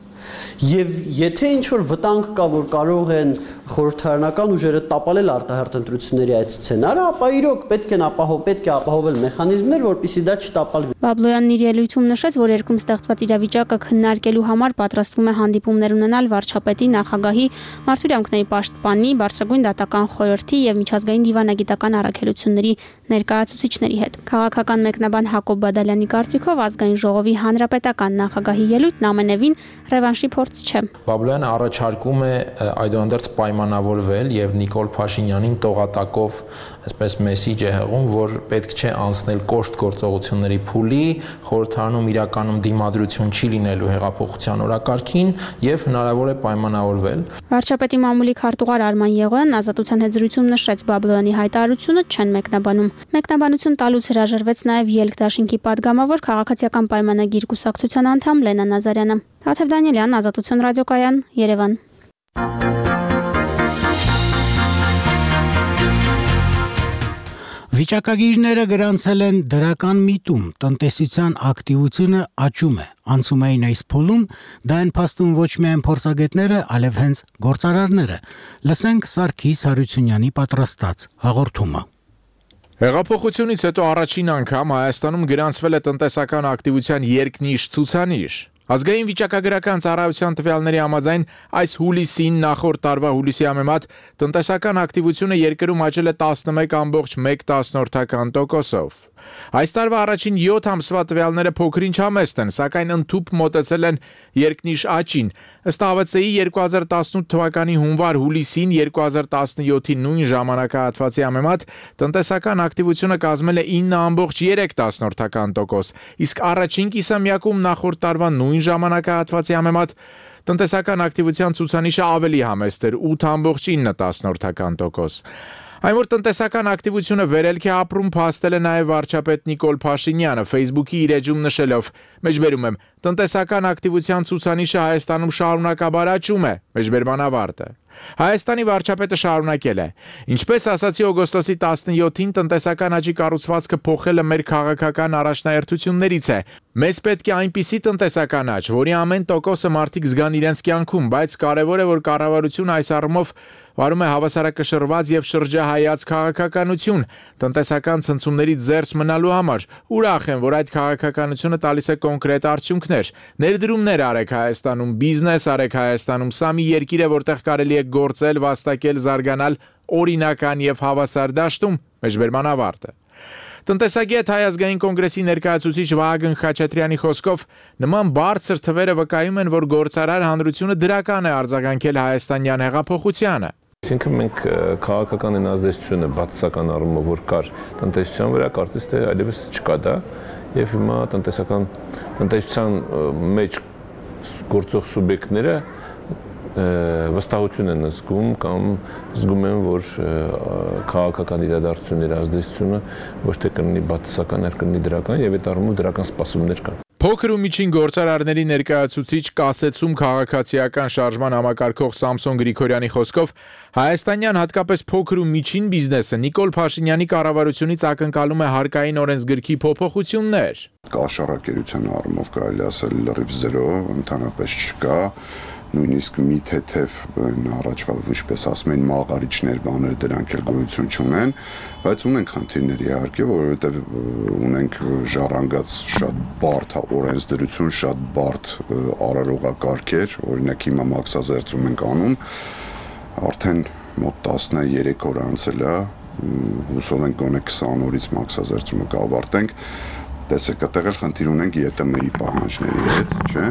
Եվ եթե ինչ-որ վտանգ կա, որ կարող են խորհրդարանական ուժերը տապալել արտահերթ ընտրությունների այդ սցենարը, ապա իրոք պետք է ապահովել մեխանիզմներ, որպեսզի դա չտապալվի։ Բաբլոյանն իր ելույթում նշեց, որ երկրում ստեղծված իրավիճակը քննարկելու համար պատրաստվում է հանդիպումներ ունենալ վարչապետի, նախագահի, մարդու իրավունքների պաշտպանի, բարձրագույն դատական խորհրդի եւ միջազգային դիվանագիտական առաքելությունների ներկայացուցիչների հետ։ Քաղաքական մեկնաբան Հակոբ Բադալյանի կարծիքով ազգային ժողովի հանրապետական նախագահի ելույթն ամենևին ռևանշի փորձ չէ։ Բաբլոյանը առաջարկում է այդուհանդերձ պայմանավորվել եւ Նիկոլ Փաշինյանին տողատակով այսպես մեսիջ է հղում, որ պետք չէ անցնել կոշտ գործողությունների փուլի, խորհրդարանում իրականում դիմադրություն չի լինելու հեղափոխության օրակարգին եւ հնարավոր է պայմանավորվել։ Վարչապետի մամուլի քարտուղար Արման Եղոյանն Ազատության հետ զրույցում նշեց Բաբլոյանի հայտարարությունը չեն մեկնաբանում։ Մեկնաբանություն տալուց հրաժարվեց նաեւ Ելք դաշինքի падգամավոր քաղաքացիական պայմանագիր կուսակցության անդամ Լենա Նազարյանը։ Թաթև Դանիելյան, Ազատություն ռադիոկայան, Երևան։ Վիճակագիրները գրանցել են դրական միտում, տնտեսության ակտիվությունը աճում է, անցում էին այս փուլում, դա են փաստում ոչ միայն փորձագետները, այլև հենց գործարարները։ Լսենք Սարգիս Հարությունյանի պատրաստած հաղորդումը։ Հեղափոխությունից հետո առաջին անգամ Հայաստանում գրանցվել է տնտեսական ակտիվության երկնիշ ցուցանիշ։ Ազգային վիճակագրական ծառայության տվյալների համաձայն այս հուլիսին նախորդ տարվա հուլիսի համեմատ տնտեսական ակտիվությունը երկրում աճել է 11.1%-ով։ Այս տարվա առաջին 7 ամսվա տվյալները փոքրինչ համեստ են, սակայն ընդհուպ մոտեցել են երկնիշ աճին։ Ըստ ԱՎԾ-ի 2018 թվականի հունվար-հուլիսին 2017-ի նույն ժամանակահատվածի համեմատ տնտեսական ակտիվությունը կազմել է 9.3%, իսկ առաջին կիսամյակում նախորդ տարվա նույն ժամանակահատվածի համեմատ տնտեսական ակտիվության ցուցանիշը ավելի համեստ էր 8.9%։ Այն որ տնտեսական ակտիվությունը վերելք է ապրում, փաստել է նաև վարչապետ Նիկոլ Փաշինյանը Facebook-ի իր էջում նշելով. «Մեջբերում եմ, տնտեսական ակտիվության ցուցանիշը Հայաստանում շարունակաբար աճում է», մեջբերման ավարտը։ Հայաստանի վարչապետը շարունակել է. «Ինչպես ասացի օգոստոսի 17-ին, տնտեսական աճի կառուցվածքը փոխելը մեր քաղաքական առաջնահերթություններից է։ Մեզ պետք է այնպիսի տնտեսական աճ, որի ամեն տոկոսը մարդիկ զգան իրենց կյանքում, բայց կարևոր է, որ կառավարությունը այս առումով վարում է հավասարակշռված եւ շրջահայաց քաղաքականություն, տնտեսական ցնցումներից զերծ մնալու համար։ Ուրախ եմ, որ այդ քաղաքականությունը տալիս է կոնկրետ արդյունքներ։ Ներդրումներ արեք Հայաստանում, բիզնես արեք Հայաստանում, սա մի երկիր է, որտեղ կարելի է գործել, վաստակել, զարգանալ օրինական եւ հավասար դաշտում», մեջբերման ավարտը։ Տնտեսագետ Հայ ազգային կոնգրեսի ներկայացուցիչ Վահագն Խաչատրյանի խոսքով նման բարձր թվերը վկայում են, որ գործարար հանրությունը դրական է արձագանքել հայաստանյան հեղափոխությանը։ Այսինքն մենք քաղաքական են ազդեցությունը բացասական առումով որ կար տնտեսության վրա, կարծես թե այլևս չկա դա, եւ հիմա տնտեսության մեջ գործող սուբյեկտները վստահություն են զգում կամ զգում են, որ քաղաքական իրադարձությունների ազդեցությունը ոչ թե կլինի բացասական, այլ կլինի դրական եւ այդ առումով դրական սպասումներ կան։ Փոքր ու միջին գործարարների ներկայացուցիչ կասեցում քաղաքացիական շարժման համակարգող Սամսոն Գրիգորյանի խոսքով հայաստանյան հատկապես փոքր ու միջին բիզնեսը Նիկոլ Փաշինյանի կառավարությունից ակնկալում է հարկային օրենսգրքի փոփոխություններ։ Կաշառակերության առումով կարելի ասել լրիվ 0, ընդհանրապես չկա, նույնիսկ մի թեթև առաջվա ինչպես ասում են մաղարիչներ բաներ դրանք էլ գոյություն չունեն, բայց ունենք խնդիրներ իհարկե, որովհետև ունենք ժառանգած շատ բարդ օրենսդրություն, շատ բարդ արարողակարգեր, օրինակ հիմա մաքսազերծում ենք անում, արդեն մոտ 13 օր անցել է, հուսով ենք գոնե 20 օրից մաքսազերծումը կավարտենք, տեսեք, այդտեղ էլ խնդիր ունենք ԵՏՄ-ի պահանջների հետ, չէ՞։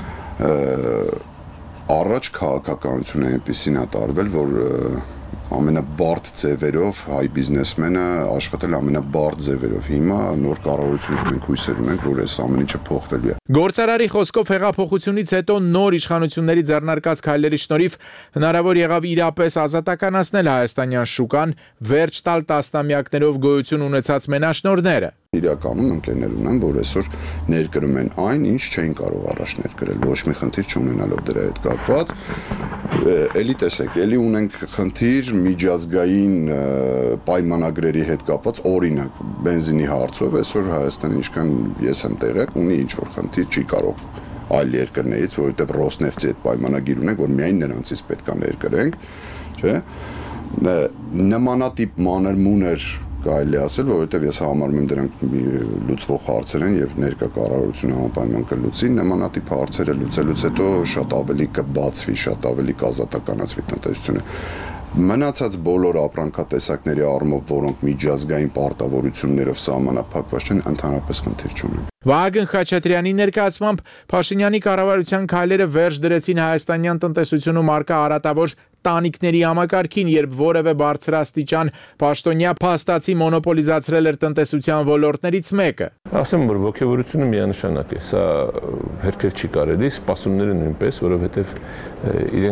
Առաջ քաղաքականությունը այնպեսին է տարվել, որ ամենաբարդ ձևերով հայ բիզնեսմենը աշխատել ամենաբարդ ձևերով։ Հիմա նոր կառավարությունից մենք հույսեր ունենք, որ այս ամեն ինչը փոխվելու է։ Գործարարի խոսքով հեղափոխությունից հետո նոր իշխանությունների ձեռնարկած քայլերի շնորհիվ հնարավոր եղավ իրապես ազատականացնել հայաստանյան շուկան, վերջ տալ տասնամյակներով գոյություն ունեցած մենաշնորհները։ Իրականում ընկերներ ունեն, որ այսօր ներկրում են այն, ինչ չէին կարող առաջ ներկրել, ոչ մի խնդիր չունենալով դրա հետ կապված։ Էլի տեսեք, էլի ունենք խնդիր միջազգային պայմանագրերի հետ կապված, օրինակ բենզինի հարցով, այսօր Հայաստանը ինչքան ես եմ տեղյակ, ունի ինչ-որ խնդիր, չի կարող այլ երկրներից, որովհետև Ռոսնեֆտի հետ պայմանագիր ունենք, որ միայն նրանցից պետք է ներկրենք, չէ՞։ Նմանատիպ մանր-մուներ կարելի ասել, որովհետև ես համարում եմ դրանք լուծվող հարցեր են եւ ներկա կառավարությունը համապայման կլուծի, նմանատիպ հարցերը լուծելուց հետո շատ ավելի կբացվի, շատ ավելի կազատականացվի տնտեսությունը։ Մնացած բոլոր ապրանքատեսակների առումով, որոնք միջազգային պարտավորություններով սահմանափակված են, ընդհանրապես խնդիր չունեն։ Վահագն Խաչատրյանի ներկայացմամբ Փաշինյանի կառավարության քայլերը վերջ դրեցին հայաստանյան տնտեսությունում առկա արատավոր տանիքների համակարգին, երբ որևէ բարձրաստիճան պաշտոնյա փաստացի մոնոպոլիզացրել էր տնտեսության ոլորտներից մեկը։ Ասեմ, որ ողջավորությունը միանշանակ է, սա հերքել չի կարելի, սպասումները նույնպես, որովհետև իրենք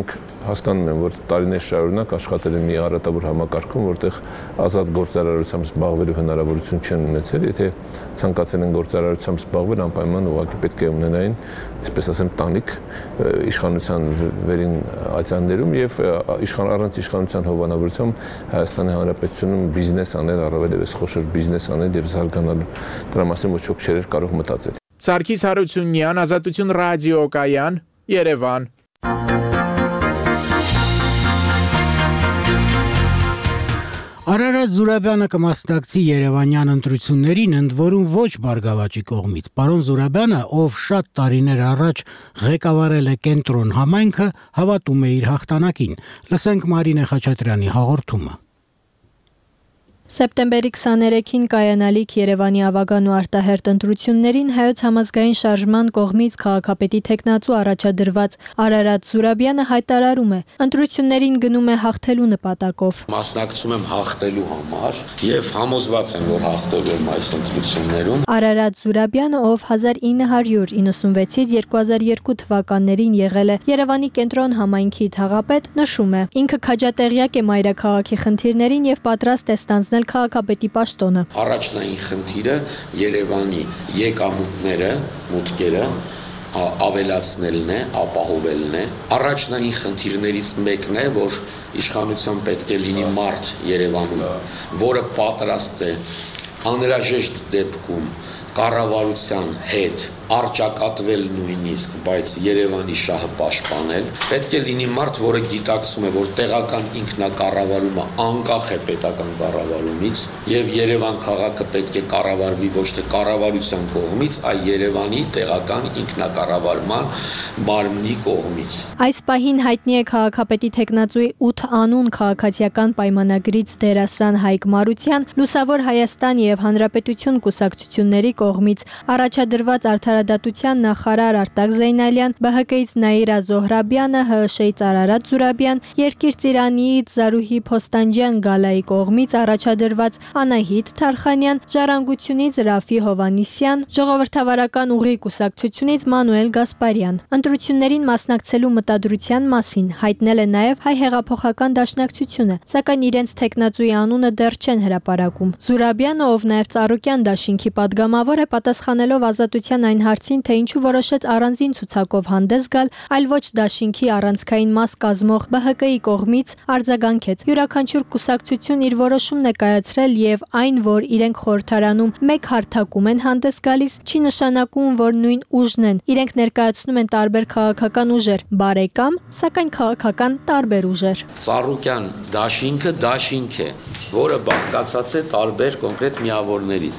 հասկանում եմ, որ տարիներ շարունակ աշխատել են մի առատավոր համակարգում, որտեղ ազատ գործարարությամբ զբաղվելու հնարավորություն չեն ունեցել, եթե ցանկացել են գործարարությամբ զբաղվել, անպայման ուղղակի պետք է ունենային, այսպես ասեմ, տանիք իշխանության վերին ացաններում եւ առանց իշխանության հովանավորությամբ Հայաստանի Հանրապետությունում բիզնես անել, առավել եւս խոշոր բիզնես անել եւ զարգանալ, դրա մասին ոչ ոք չէր կարող մտածել։ Սարգիս Հարությունյան, Ազատություն ռադիոկայան, Երևան։ Արարատ Զուրաբյանը կմասնակցի Երևանյան ընտրություններին, ընդ որում ոչ Բարգավաճի կողմից։ Պարոն Զուրաբյանը, ով շատ տարիներ առաջ ղեկավարել է Կենտրոն համայնքը, հավատում է իր հաղթանակին։ Լսենք Մարինե Խաչատրյանի հաղորդումը։ Սեպտեմբերի 23-ին կայանալիք Երևանի ավագան ու արտահերթ ընտրություններին Հայոց համազգային շարժման կողմից քաղաքապետի թեկնածու առաջադրված Արարատ Զուրաբյանը հայտարարում է. ընտրություններին գնում է հաղթելու նպատակով։ Մասնակցում եմ հաղթելու համար եւ համոզված եմ, որ հաղթելու եմ այս ընտրություններում։ Արարատ Զուրաբյանը, ով 1996-ից 2002 թվականներին եղել է Երևանի Կենտրոն համայնքի թաղապետ, նշում է. ինքը քաջատեղյակ է մայրաքաղաքի խնդիրներին եւ պատրաստ է ստանձնել քաղաքապետի պաշտոնը։ Առաջնային խնդիրը Երևանի եկամուտները, մուտքերը ավելացնելն է, ապահովելն է։ Առաջնային խնդիրներից մեկն է, որ իշխանության պետք է լինի մարդ Երևանում, որը պատրաստ է անհրաժեշտ դեպքում կառավարության հետ արճակատվել նույնիսկ, բայց Երևանի շահը պաշտպանել։ Պետք է լինի մարդ, որը գիտակցում է, որ տեղական ինքնակառավարումը անկախ է պետական կառավարումից եւ Երևան քաղաքը պետք է կառավարվի ոչ թե կառավարության կողմից, այլ Երևանի տեղական ինքնակառավարման մարմնի կողմից։ Այս պահին հայտնի է քաղաքապետի թեկնածուի 8 անուն քաղաքացիական պայմանագրից դերասան Հայկ Մարության, Լուսավոր Հայաստան եւ Հանրապետություն կուսակցությունների կողմից առաջադրված արդարադատության նախարար Արտակ Զեյնալյան, ԲՀԿ-ից Նաիրա Զոհրաբյանը, ՀԸՇ-ից Արարատ Զուրաբյան, Երկիր Ծիրանիից Զարուհի Փոստանջյան Գալայի կողմից առաջադրված Անահիտ Թարխանյան, Ժառանգությունից Ռաֆի Հովանիսյան, Ժողովրդավարական ուղի կուսակցությունից Մանուել Գասպարյան։ Ընտրություններին մասնակցելու մտադրության մասին հայտնել է նաև Հայ հեղափոխական դաշնակցությունը, սակայն իրենց թեկնածուի անունը դեռ չեն հրապարակում։ Զուրաբյանը, ով նաև Ծառուկյան դաշինքի պատգամավոր է, պատասխանելով Ազատության այն հարցին, թե ինչու որոշեց առանձին ցուցակով հանդես գալ, այլ ոչ դաշինքի առանցքային մաս կազմող ԲՀԿ-ի կողմից, արձագանքեց. յուրաքանչյուր կուսակցություն իր որոշումն է կայացրել եւ այն, որ իրենք խորհրդարանում մեկ հարթակում են հանդես գալիս, չի նշանակում, որ նույն ուժն են։ Իրենք ներկայացնում են տարբեր քաղաքական ուժեր, բարեկամ, սակայն քաղաքական տարբեր ուժեր։ Ծառուկյան դաշինքը դաշինք է, որը բաղկացած է տարբեր կոնկրետ միավորներից։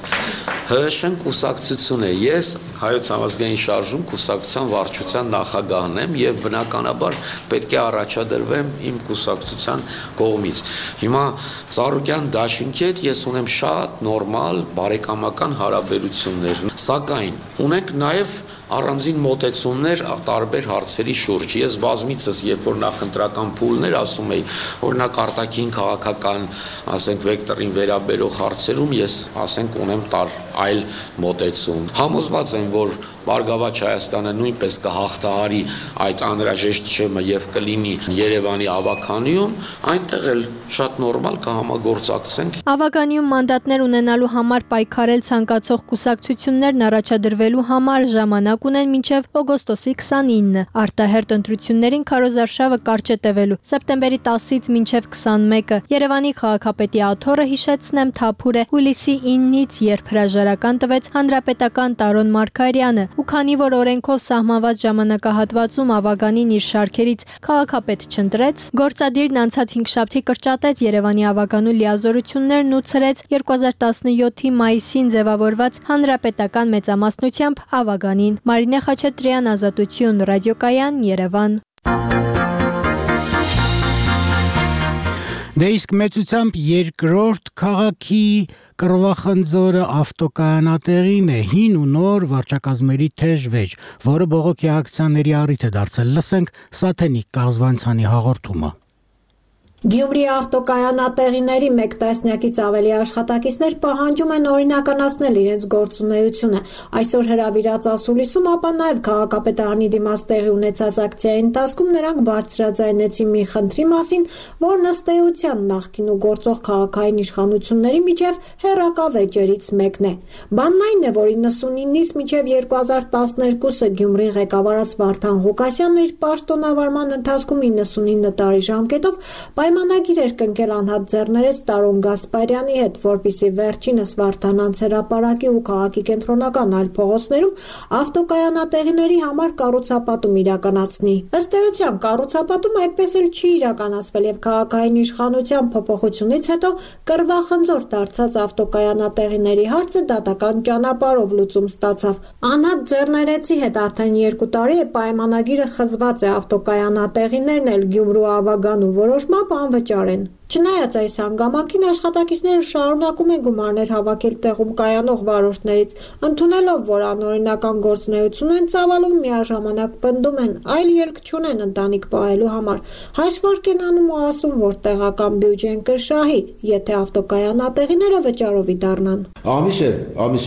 ՀՀՇ-ն կուսակցություն է։ Ես Հայոց համազգային շարժում կուսակցության վարչության նախագահն եմ եւ բնականաբար պետք է առաջադրվեմ իմ կուսակցության կողմից։ Հիմա Ծառուկյան դաշինքի հետ ես ունեմ շատ նորմալ բարեկամական հարաբերություններ, սակայն ունենք նաեւ առանձին մոտեցումներ տարբեր հարցերի շուրջ։ Ես բազմիցս, երբ որ նախընտրական փուլներ ասում էի, օրինակ արտաքին քաղաքական, ասենք վեկտորին վերաբերող հարցերում ես, ասենք, ունեմ այլ մոտեցում։ Համոզված եմ, որ Բարգավաճ Հայաստանը նույնպես կհաղթահարի այդ անհրաժեշտ շեմը եւ կլինի Երևանի ավականիում, այնտեղ էլ շատ նորմալ կհամագործակցենք։ Ավականիում մանդատներ ունենալու համար պայքարել ցանկացող կուսակցություններն առաջադրվելու համար ժամանակ ունեն մինչև օգոստոսի 29-ը։ Արտահերթ ընտրություններին քարոզարշավը կարճ է տևելու։ Սեպտեմբերի 10-ից մինչև 21-ը Երևանի քաղաքապետի աթոռը, հիշեցնեմ, թափուր է հուլիսի 9-ից, երբ հրաժարական տվեց հանրապետական Տարոն Մարգարյանը, ու քանի որ օրենքով սահմանված ժամանակահատվածում ավականին իր շարքերից քաղաքապետ չընտրեց, գործադիրն անցած 5 շաբթի կրճատեց Երևանի ավականու լիազորություններն ու ցրեց 2017-ի մայիսին ձևավորված հանրապետական մեծամասնությամբ ավականին։ Մարինե Խաչատրյան, Ազատություն ռադիոկայան, Երևան։ Դե իսկ մեծությամբ երկրորդ քաղաքի Կռվախնձորը ավտոկայանատեղին է հին ու նոր վարչակազմերի թեժ վեճ, որը բողոքի ակցիաների առիթ է դարձել։ Լսենք Սաթենիկ Կաղզվանցյանի հաղորդումը։ Գյումրի ավտոկայանատեղիների 1 տասնյակից ավելի աշխատակիցներ պահանջում են օրինականացնել իրենց գործունեությունը։ Այսօր հրավիրած ասուլիսում, ապա նաև քաղաքապետարանի դիմաց տեղի ունեցած ակցիայի ընթացքում նրանք բարձրաձայնեցին մի խնդրի մասին, որն ըստ էության նախկին ու գործող քաղաքային իշխանությունների միջև հեռակա վեճերից մեկն է։ Բանն այն է, որ 99-ից մինչև 2012-ը Գյումրի ղեկավարած Վարդան Ղուկասյանն իր պաշտոնավարման ընթացքում 99 տարի ժամկետով պայմանագիր էր կնքել անհատ ձեռներեց Տարոն Գասպարյանի հետ, որպեսզի վերջինս Վարդանանց հրապարակի ու քաղաքի կենտրոնական այլ փողոցներում ավտոկայանատեղիների համար կառուցապատում իրականացնի։ Ըստ էության կառուցապատում այդպես էլ չի իրականացվել եւ քաղաքային իշխանության փոփոխությունից հետո կռվախնձոր դարձած ավտոկայանատեղիների հարցը դատական ճանապարհով լուծում ստացավ։ Անհատ ձեռներեցի հետ արդեն 2 տարի է պայմանագիրը խզված է, ավտոկայանատեղիներն էլ Գյումրու ավագանու որոշմամբ անվճար են։ Չնայած այս հանգամանքին աշխատակիցները շարունակում են գումարներ հավաքել տեղում կայանող վարորդներից, ընդունելով, որ անօրինական գործունեություն են ծավալում, միաժամանակ պնդում են, այլ ելք չունեն ընտանիք պահելու համար։ Հաշվարկ են անում ու ասում, որ տեղական բյուջեն կշահի, եթե ավտոկայանատեղիները վճարովի դառնան։ Ամիս է,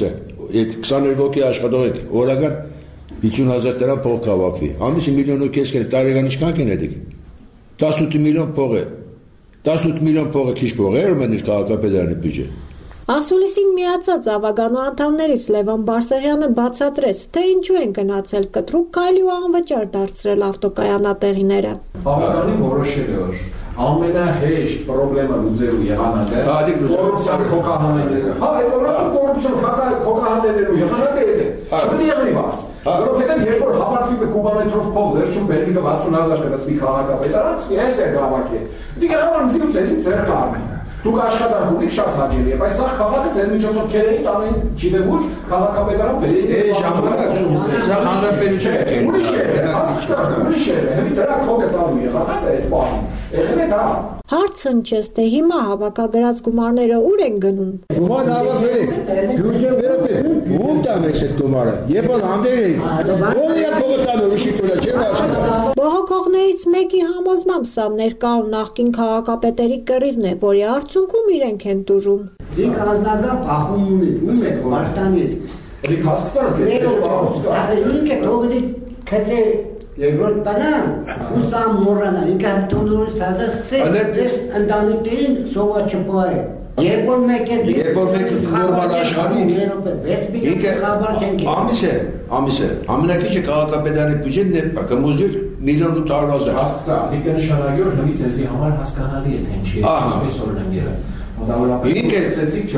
22 հոգի աշխատող եք, օրական 50,000 դրամ փող կհավաքվի։ Ամիսը 1 միլիոն կես տարեկան ինչքան կներեք։ 18 միլիոն փող է։ 18 միլիոն փողը քիչ փող է, ուրեմն իր քաղաքապետարանի բյուջե։ Ասուլիսին միացած ավագանու անդամներից Լևոն Բարսեղյանը բացատրեց, թե ինչու են գնացել կտրուկ քայլի ու անվճար դարձրել ավտոկայանատեղիները։ Ավագանին որոշել է, որ ամենահեշտ խնդրը լուծելու եղանակը կոռուպցիան քոկահանելը։ Այդ կոռուպցիան քոկահանելու եղանակը է։ Չպետք է եղնի բաց։ Որովհետև երբ որ հավաքվի կուբամետրով փող վերջում բերիկը 60,000 կգցվի քաղաքապետարանցի, այս է գավակի։ Դիք հավան զիուց էսի ձեր կառնի։ Դուք աշխատանք ունիք շատ հաջելի է, բայց սա քաղաքը ձեր միջոցով քերեի տանեն չիդեմ ուր քաղաքապետարան բերեի։ Ժամանակ սա հանրապետություն է։ Ուրիշ է, ուրիշ է։ Հետո դրա քողը տալու եղանակը այդ բանը։ Եղել է դա։ Հարցն չես, թե հիմա հավաքագրած գումարները ուր են գնում։ Գումար հավաքել եք։ Բյուջեն վերաբեր։ Ում տամ եք այդ գումարը։ Եփալ հանդեր եք։ Ո՞ր է քողը տալու ուրիշի դուրա չէ՞ աշխատած։ Բողոքողներից մեկի համոզմամբ սա ներկա ու նախկին քաղաքապետերի կռիվն է, որի արդյունքում իրենք են տուժում։ Դիք ազնագա փախում ունի, ում եք Մարտանի հետ։ Դիք հասկացանք, ինքը թողնի քեթե երկրորդ բանան, ուսա մորանա, ինքը տոնորը սազացե, դες ընտանիքներին սովա չպահե։ Երբ որ մեկ նորմալ աշխարհի ինքը ամիս է, ամենակիչը քաղաքապետարանի բյուջեն է կմուզվի 1,800,000։ Հասկացա, դիքը նշանակի որ հնից էսի համար հասկանալի է թե ինչի է, այսպես օրինակ եղել։ Մոտավորապես ասեցիք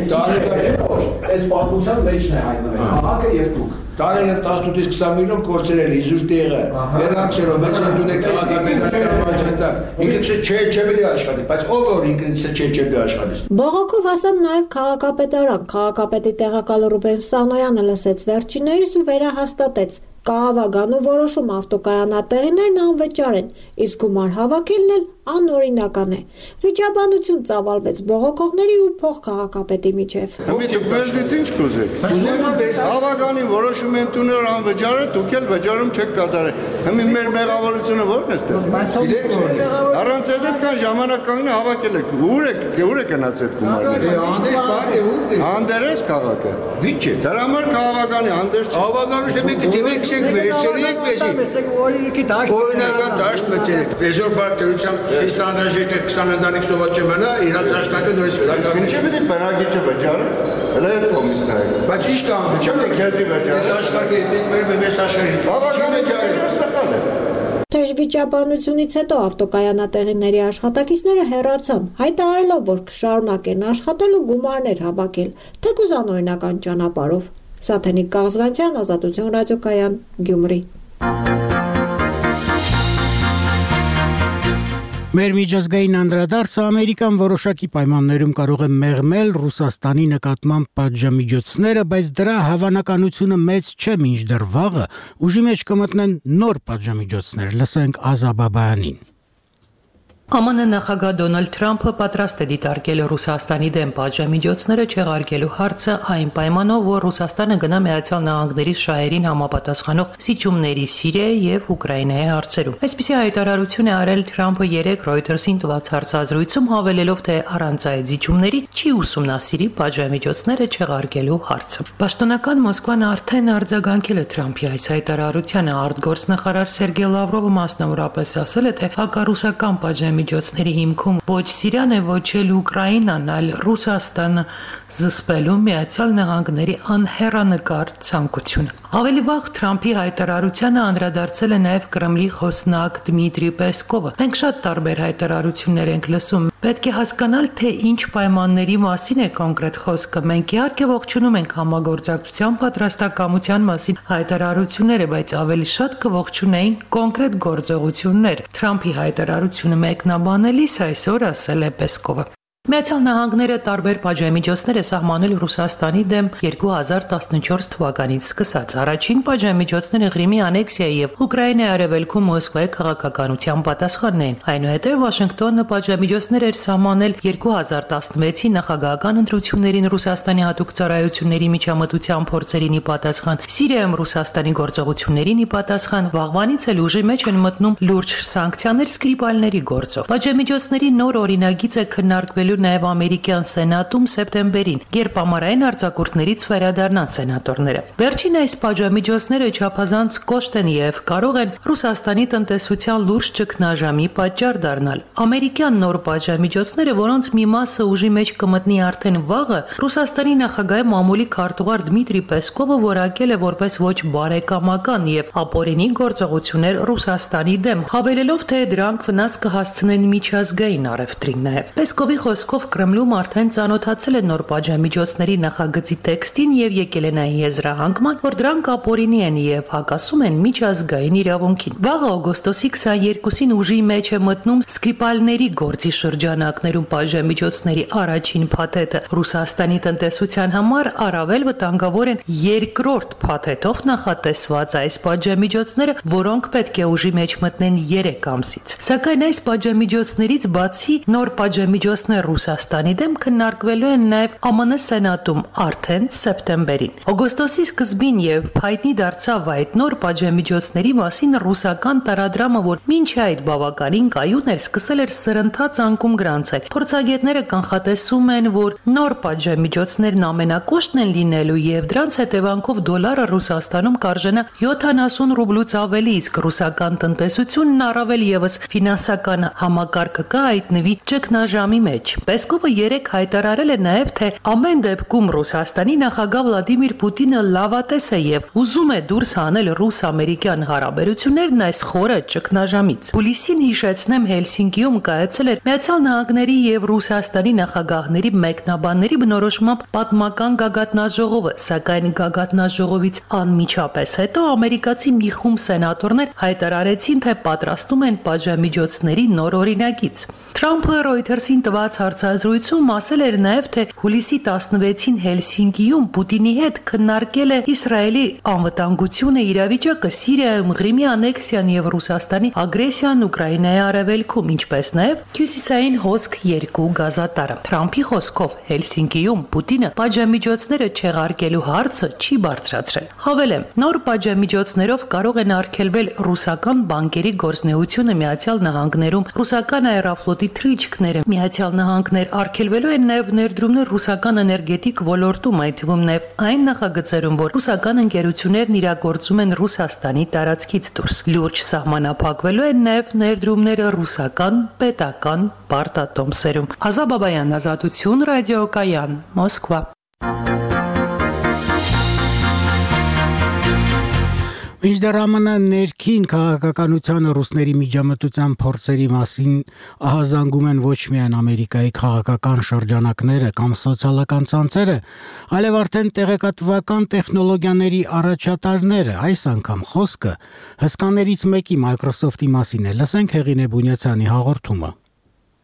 չորի այս պատմության մեջն է հայտնվել քաղաքը եւ դուք։ Տարեգը 18-ից 20 միլիոն կորցրել իզուր տեղը։ Վերանցելով, բայց դու եք քաղաքապետարանի ինքս չէ աշխատի, բայց ով որ ինքս չէ աշխատի։ Բողոքով հասան նաև քաղաքապետարան։ Քաղաքապետի տեղակալ Ռուբեն Սանոյանը լսեց վերջիններիս ու վերահաստատեց. Կահավագանու որոշում ավտոկայանատեղիներն անվճար են, իսկ գումար հավաքելն էլ անօրինական է։ Վիճաբանություն ծավալվեց բողոքողների ու փոխքաղաքապետի միջև։ Բերդից ինչ կուզեք։ Հավագանի որոշում են տունել անվճար է, դուք էլ վճարում չեք կատարել։ Հիմա մեր մեղավորությունը ո՞րն է ստեղ։ Առանց այդ կան ժամանակ կանգնի հավաքել եք։ Ուր է գնացել գումարները։ Հանդերես քաղաքը։ Ինչ է։ Դրա համար քաղաքանի հանդերս։ Հավագանուշ է մենք դիվեք վերցրի եք մեզի։ Օրինական դաշտ մտցրեք։ Այսօր բարձրությամբ իստանդարժեշտ 20 ընտանիք սովա չմնա, իրանց աշխատը նորից վերականգնի։ Ինչի՞ պետք է բնակիչը վճարի։ Հələ այդ կոմիսն է։ Բայց ի՞նչ կան վճարը։ Քեզի վճարը։ Այս աշխատի հետ մեծ աշխարհի։ Բավական է սխալ է։ Թեժ վիճաբանությունից հետո ավտոկայանատեղիների աշխատակիցները հեռացան, հայտարարելով, որ կշարունակեն աշխատել ու գումարներ հավաքել, թեկուզ անօրինական ճանապարհով։ Սաթենիկ Կաղզվանցյան, Ազատություն ռադիոկայան, Գյումրի։ Մեր միջազգային անդրադարձը Ամերիկան որոշակի պայմաններում կարող է մեղմել Ռուսաստանի նկատմամբ պատժամիջոցները, բայց դրա հավանականությունը մեծ չէ, մինչդեռ վաղը ուժի մեջ կմտնեն նոր պատժամիջոցներ, լսենք Ազա Բաբայանին։ ԱՄՆ նախագահ Դոնալդ Թրամփը պատրաստ է դիտարկել Ռուսաստանի դեմ պատժամիջոցները չեղարկելու հարցը այն պայմանով, որ Ռուսաստանը գնա Միացյալ Նահանգների շահերին համապատասխանող զիջումների Սիրիայի եւ Ուկրաինայի հարցերում։ Այսպիսի հայտարարություն է արել Թրամփը 3 Reuters-ին տված հարցազրույցում, հավելելով, թե առանց այդ զիջումների չի ուսումնասիրի պատժամիջոցները չեղարկելու հարցը։ Պաշտոնական Մոսկվան արդեն արձագանքել է Թրամփի այս հայտարարությանը։ Արտգործնախարար Սերգեյ Լավրովը մասնավորապես ասել է, թե հակառուսական պատժամիջոցների հիմքում ոչ Սիրիան է, ոչ էլ Ուկրաինան, այլ Ռուսաստանը զսպելու Միացյալ Նահանգների անհեռանկար ցանկությունը։ Ավելի վաղ Թրամփի հայտարարությանը անդրադարձել է նաև Կրեմլի խոսնակ Դմիտրի Պեսկովը։ Մենք շատ տարբեր հայտարարություններ ենք լսում։ Պետք է հասկանալ, թե ինչ պայմանների մասին է կոնկրետ խոսքը։ Մենք իհարկե ողջունում ենք համագործակցության պատրաստակամության մասին հայտարարությունները, բայց ավելի շատ կողջունեինք կոնկրետ գործողություններ։ Թրամփի հայտարարությունը մեկնաբանելիս այսօր ասել է Պեսկովը։ Միացյալ Նահանգները տարբեր պատժամիջոցներ է սահմանել Ռուսաստանի դեմ 2014 թվականից սկսած։ Առաջին պատժամիջոցները Ղրիմի անեքսիայի եւ Ուկրաինայի արևելքում Մոսկվայի քաղաքականության պատասխանն էին։ Այնուհետև Վաշինգտոնը պատժամիջոցներ էր սահմանել 2016-ի նախագահական ընտրություններին Ռուսաստանի հատուկ ծառայությունների միջամտության փորձերին ի պատասխան, Սիրիայում Ռուսաստանի գործողություններին ի պատասխան, վաղվանից էլ ուժի մեջ են մտնում լուրջ սանկցիաներ Սկրիպալների գործով։ Պատժամիջոցների նոր օրինագիծ է քննարկվել նաև ամերիկյան սենատում սեպտեմբերին, երբ ամառային արձակուրդներից վերադառնան սենատորները։ Վերջին այս պատժամիջոցները չափազանց կոշտ են եւ կարող են Ռուսաստանի տնտեսության լուրջ ճգնաժամի պատճառ դառնալ։ Ամերիկյան նոր պատժամիջոցները, որոնց մի մասը ուժի մեջ կմտնի արդեն վաղը, Ռուսաստանի նախագահի մամուլի քարտուղար Դմիտրի Պեսկովը որակել է որպես ոչ բարեկամական եւ ապօրինի գործողություններ Ռուսաստանի դեմ, հավելելով, թե դրանք վնաս կհասցնեն միջազգային առևտրին նաև։ Պեսկովի խոսքով Կրեմլում արդեն ծանոթացել են նոր պատժամիջոցների նախագծի տեքստին եւ եկել են այն եզրահանգման, որ դրանք ապօրինի են եւ հակասում են միջազգային իրավունքին։ Վաղ օգոստոսի 22-ին ուժի մեջ է մտնում Սկրիպալների գործի շրջանակներում պատժամիջոցների առաջին փաթեթը։ Ռուսաստանի տնտեսության համար առավել վտանգավոր են երկրորդ փաթեթով նախատեսված այս պատժամիջոցները, որոնք պետք է ուժի մեջ մտնեն 3 ամսից։ Սակայն այս պատժամիջոցներից բացի նոր պատժամիջոցներ Ռուսաստանի դեմ քննարկվելու են նաև ԱՄՆ սենատում արդեն սեպտեմբերին։ Օգոստոսի սկզբին եւ հայտնի դարձավ այդ նոր պատժամիջոցների մասին ռուսական տարադրամը, որ մինչ այդ բավականին կայուն էր, սկսել էր սրընթաց անկում գրանցել։ Փորձագետները կանխատեսում են, որ նոր պատժամիջոցներն ամենակոշտն են լինելու եւ դրանց հետևանքով դոլարը Ռուսաստանում կարժենա 70 ռուբլուց ավելի, իսկ ռուսական տնտեսությունն առավել եւս ֆինանսական համակարգը կհայտնվի ճգնաժամի մեջ։ Պեսկովը 3 հայտարարել է նաև, թե ամեն դեպքում Ռուսաստանի նախագահ Վլադիմիր Պուտինը լավատես է եւ ուզում է դուրս հանել ռուս-ամերիկյան հարաբերություններն այս խորը ճգնաժամից։ Հուլիսին հիշեցնեմ Հելսինկիում կայացել էր Միացյալ Նահանգների եւ Ռուսաստանի նախագահների մեկնաբանների բնորոշմամբ պատմական գագաթնաժողովը, սակայն գագաթնաժողովից անմիջապես հետո ամերիկացի մի խումբ սենատորներ հայտարարեցին, թե պատրաստում են պատժամիջոցների նոր օրինագիծ։ Թրամփը Reuters-ին տված հարցազրույցում ասել էր նաև, թե հուլիսի 16-ին Հելսինկիում Պուտինի հետ քննարկել է Իսրայելի անվտանգությունը, իրավիճակը Սիրիայում, Ղրիմի անեքսիան եւ Ռուսաստանի ագրեսիան Ուկրաինայի արևելքում, ինչպես նաև Հյուսիսային հոսք 2 գազատարը։ Թրամփի խոսքով Հելսինկիում Պուտինը պատժամիջոցները չեղարկելու հարցը չի բարձրացրել։ Հավելեմ, նոր պատժամիջոցներով կարող են արգելվել ռուսական բանկերի գործունեությունը Միացյալ Նահանգներում, ռուսական աերոֆլոտի թռիչքները Միացյալ Նահանգներ, արգելվելու են նաև ներդրումներ ռուսական էներգետիկ ոլորտում, այդ թվում նաև այն նախագծերում, որ ռուսական ընկերություններն իրագործում են Ռուսաստանի տարածքից դուրս։ Լուրջ սահմանափակվելու են նաև ներդրումները ռուսական պետական պարտատոմսերում։ Ազա Բաբայան, Ազատություն, ռադիոկայան, Մոսկվա։ Մինչդեռ ԱՄՆ ներքին քաղաքականությանը ռուսների միջամտության փորձերի մասին ահազանգում են ոչ միայն Ամերիկայի քաղաքական շրջանակները կամ սոցիալական ցանցերը, այլև արդեն տեղեկատվական տեխնոլոգիաների առաջատարները, այս անգամ խոսքը հսկաներից մեկի Microsoft-ի մասին է։ Լսենք Հեղինե Բունյացյանի հաղորդումը։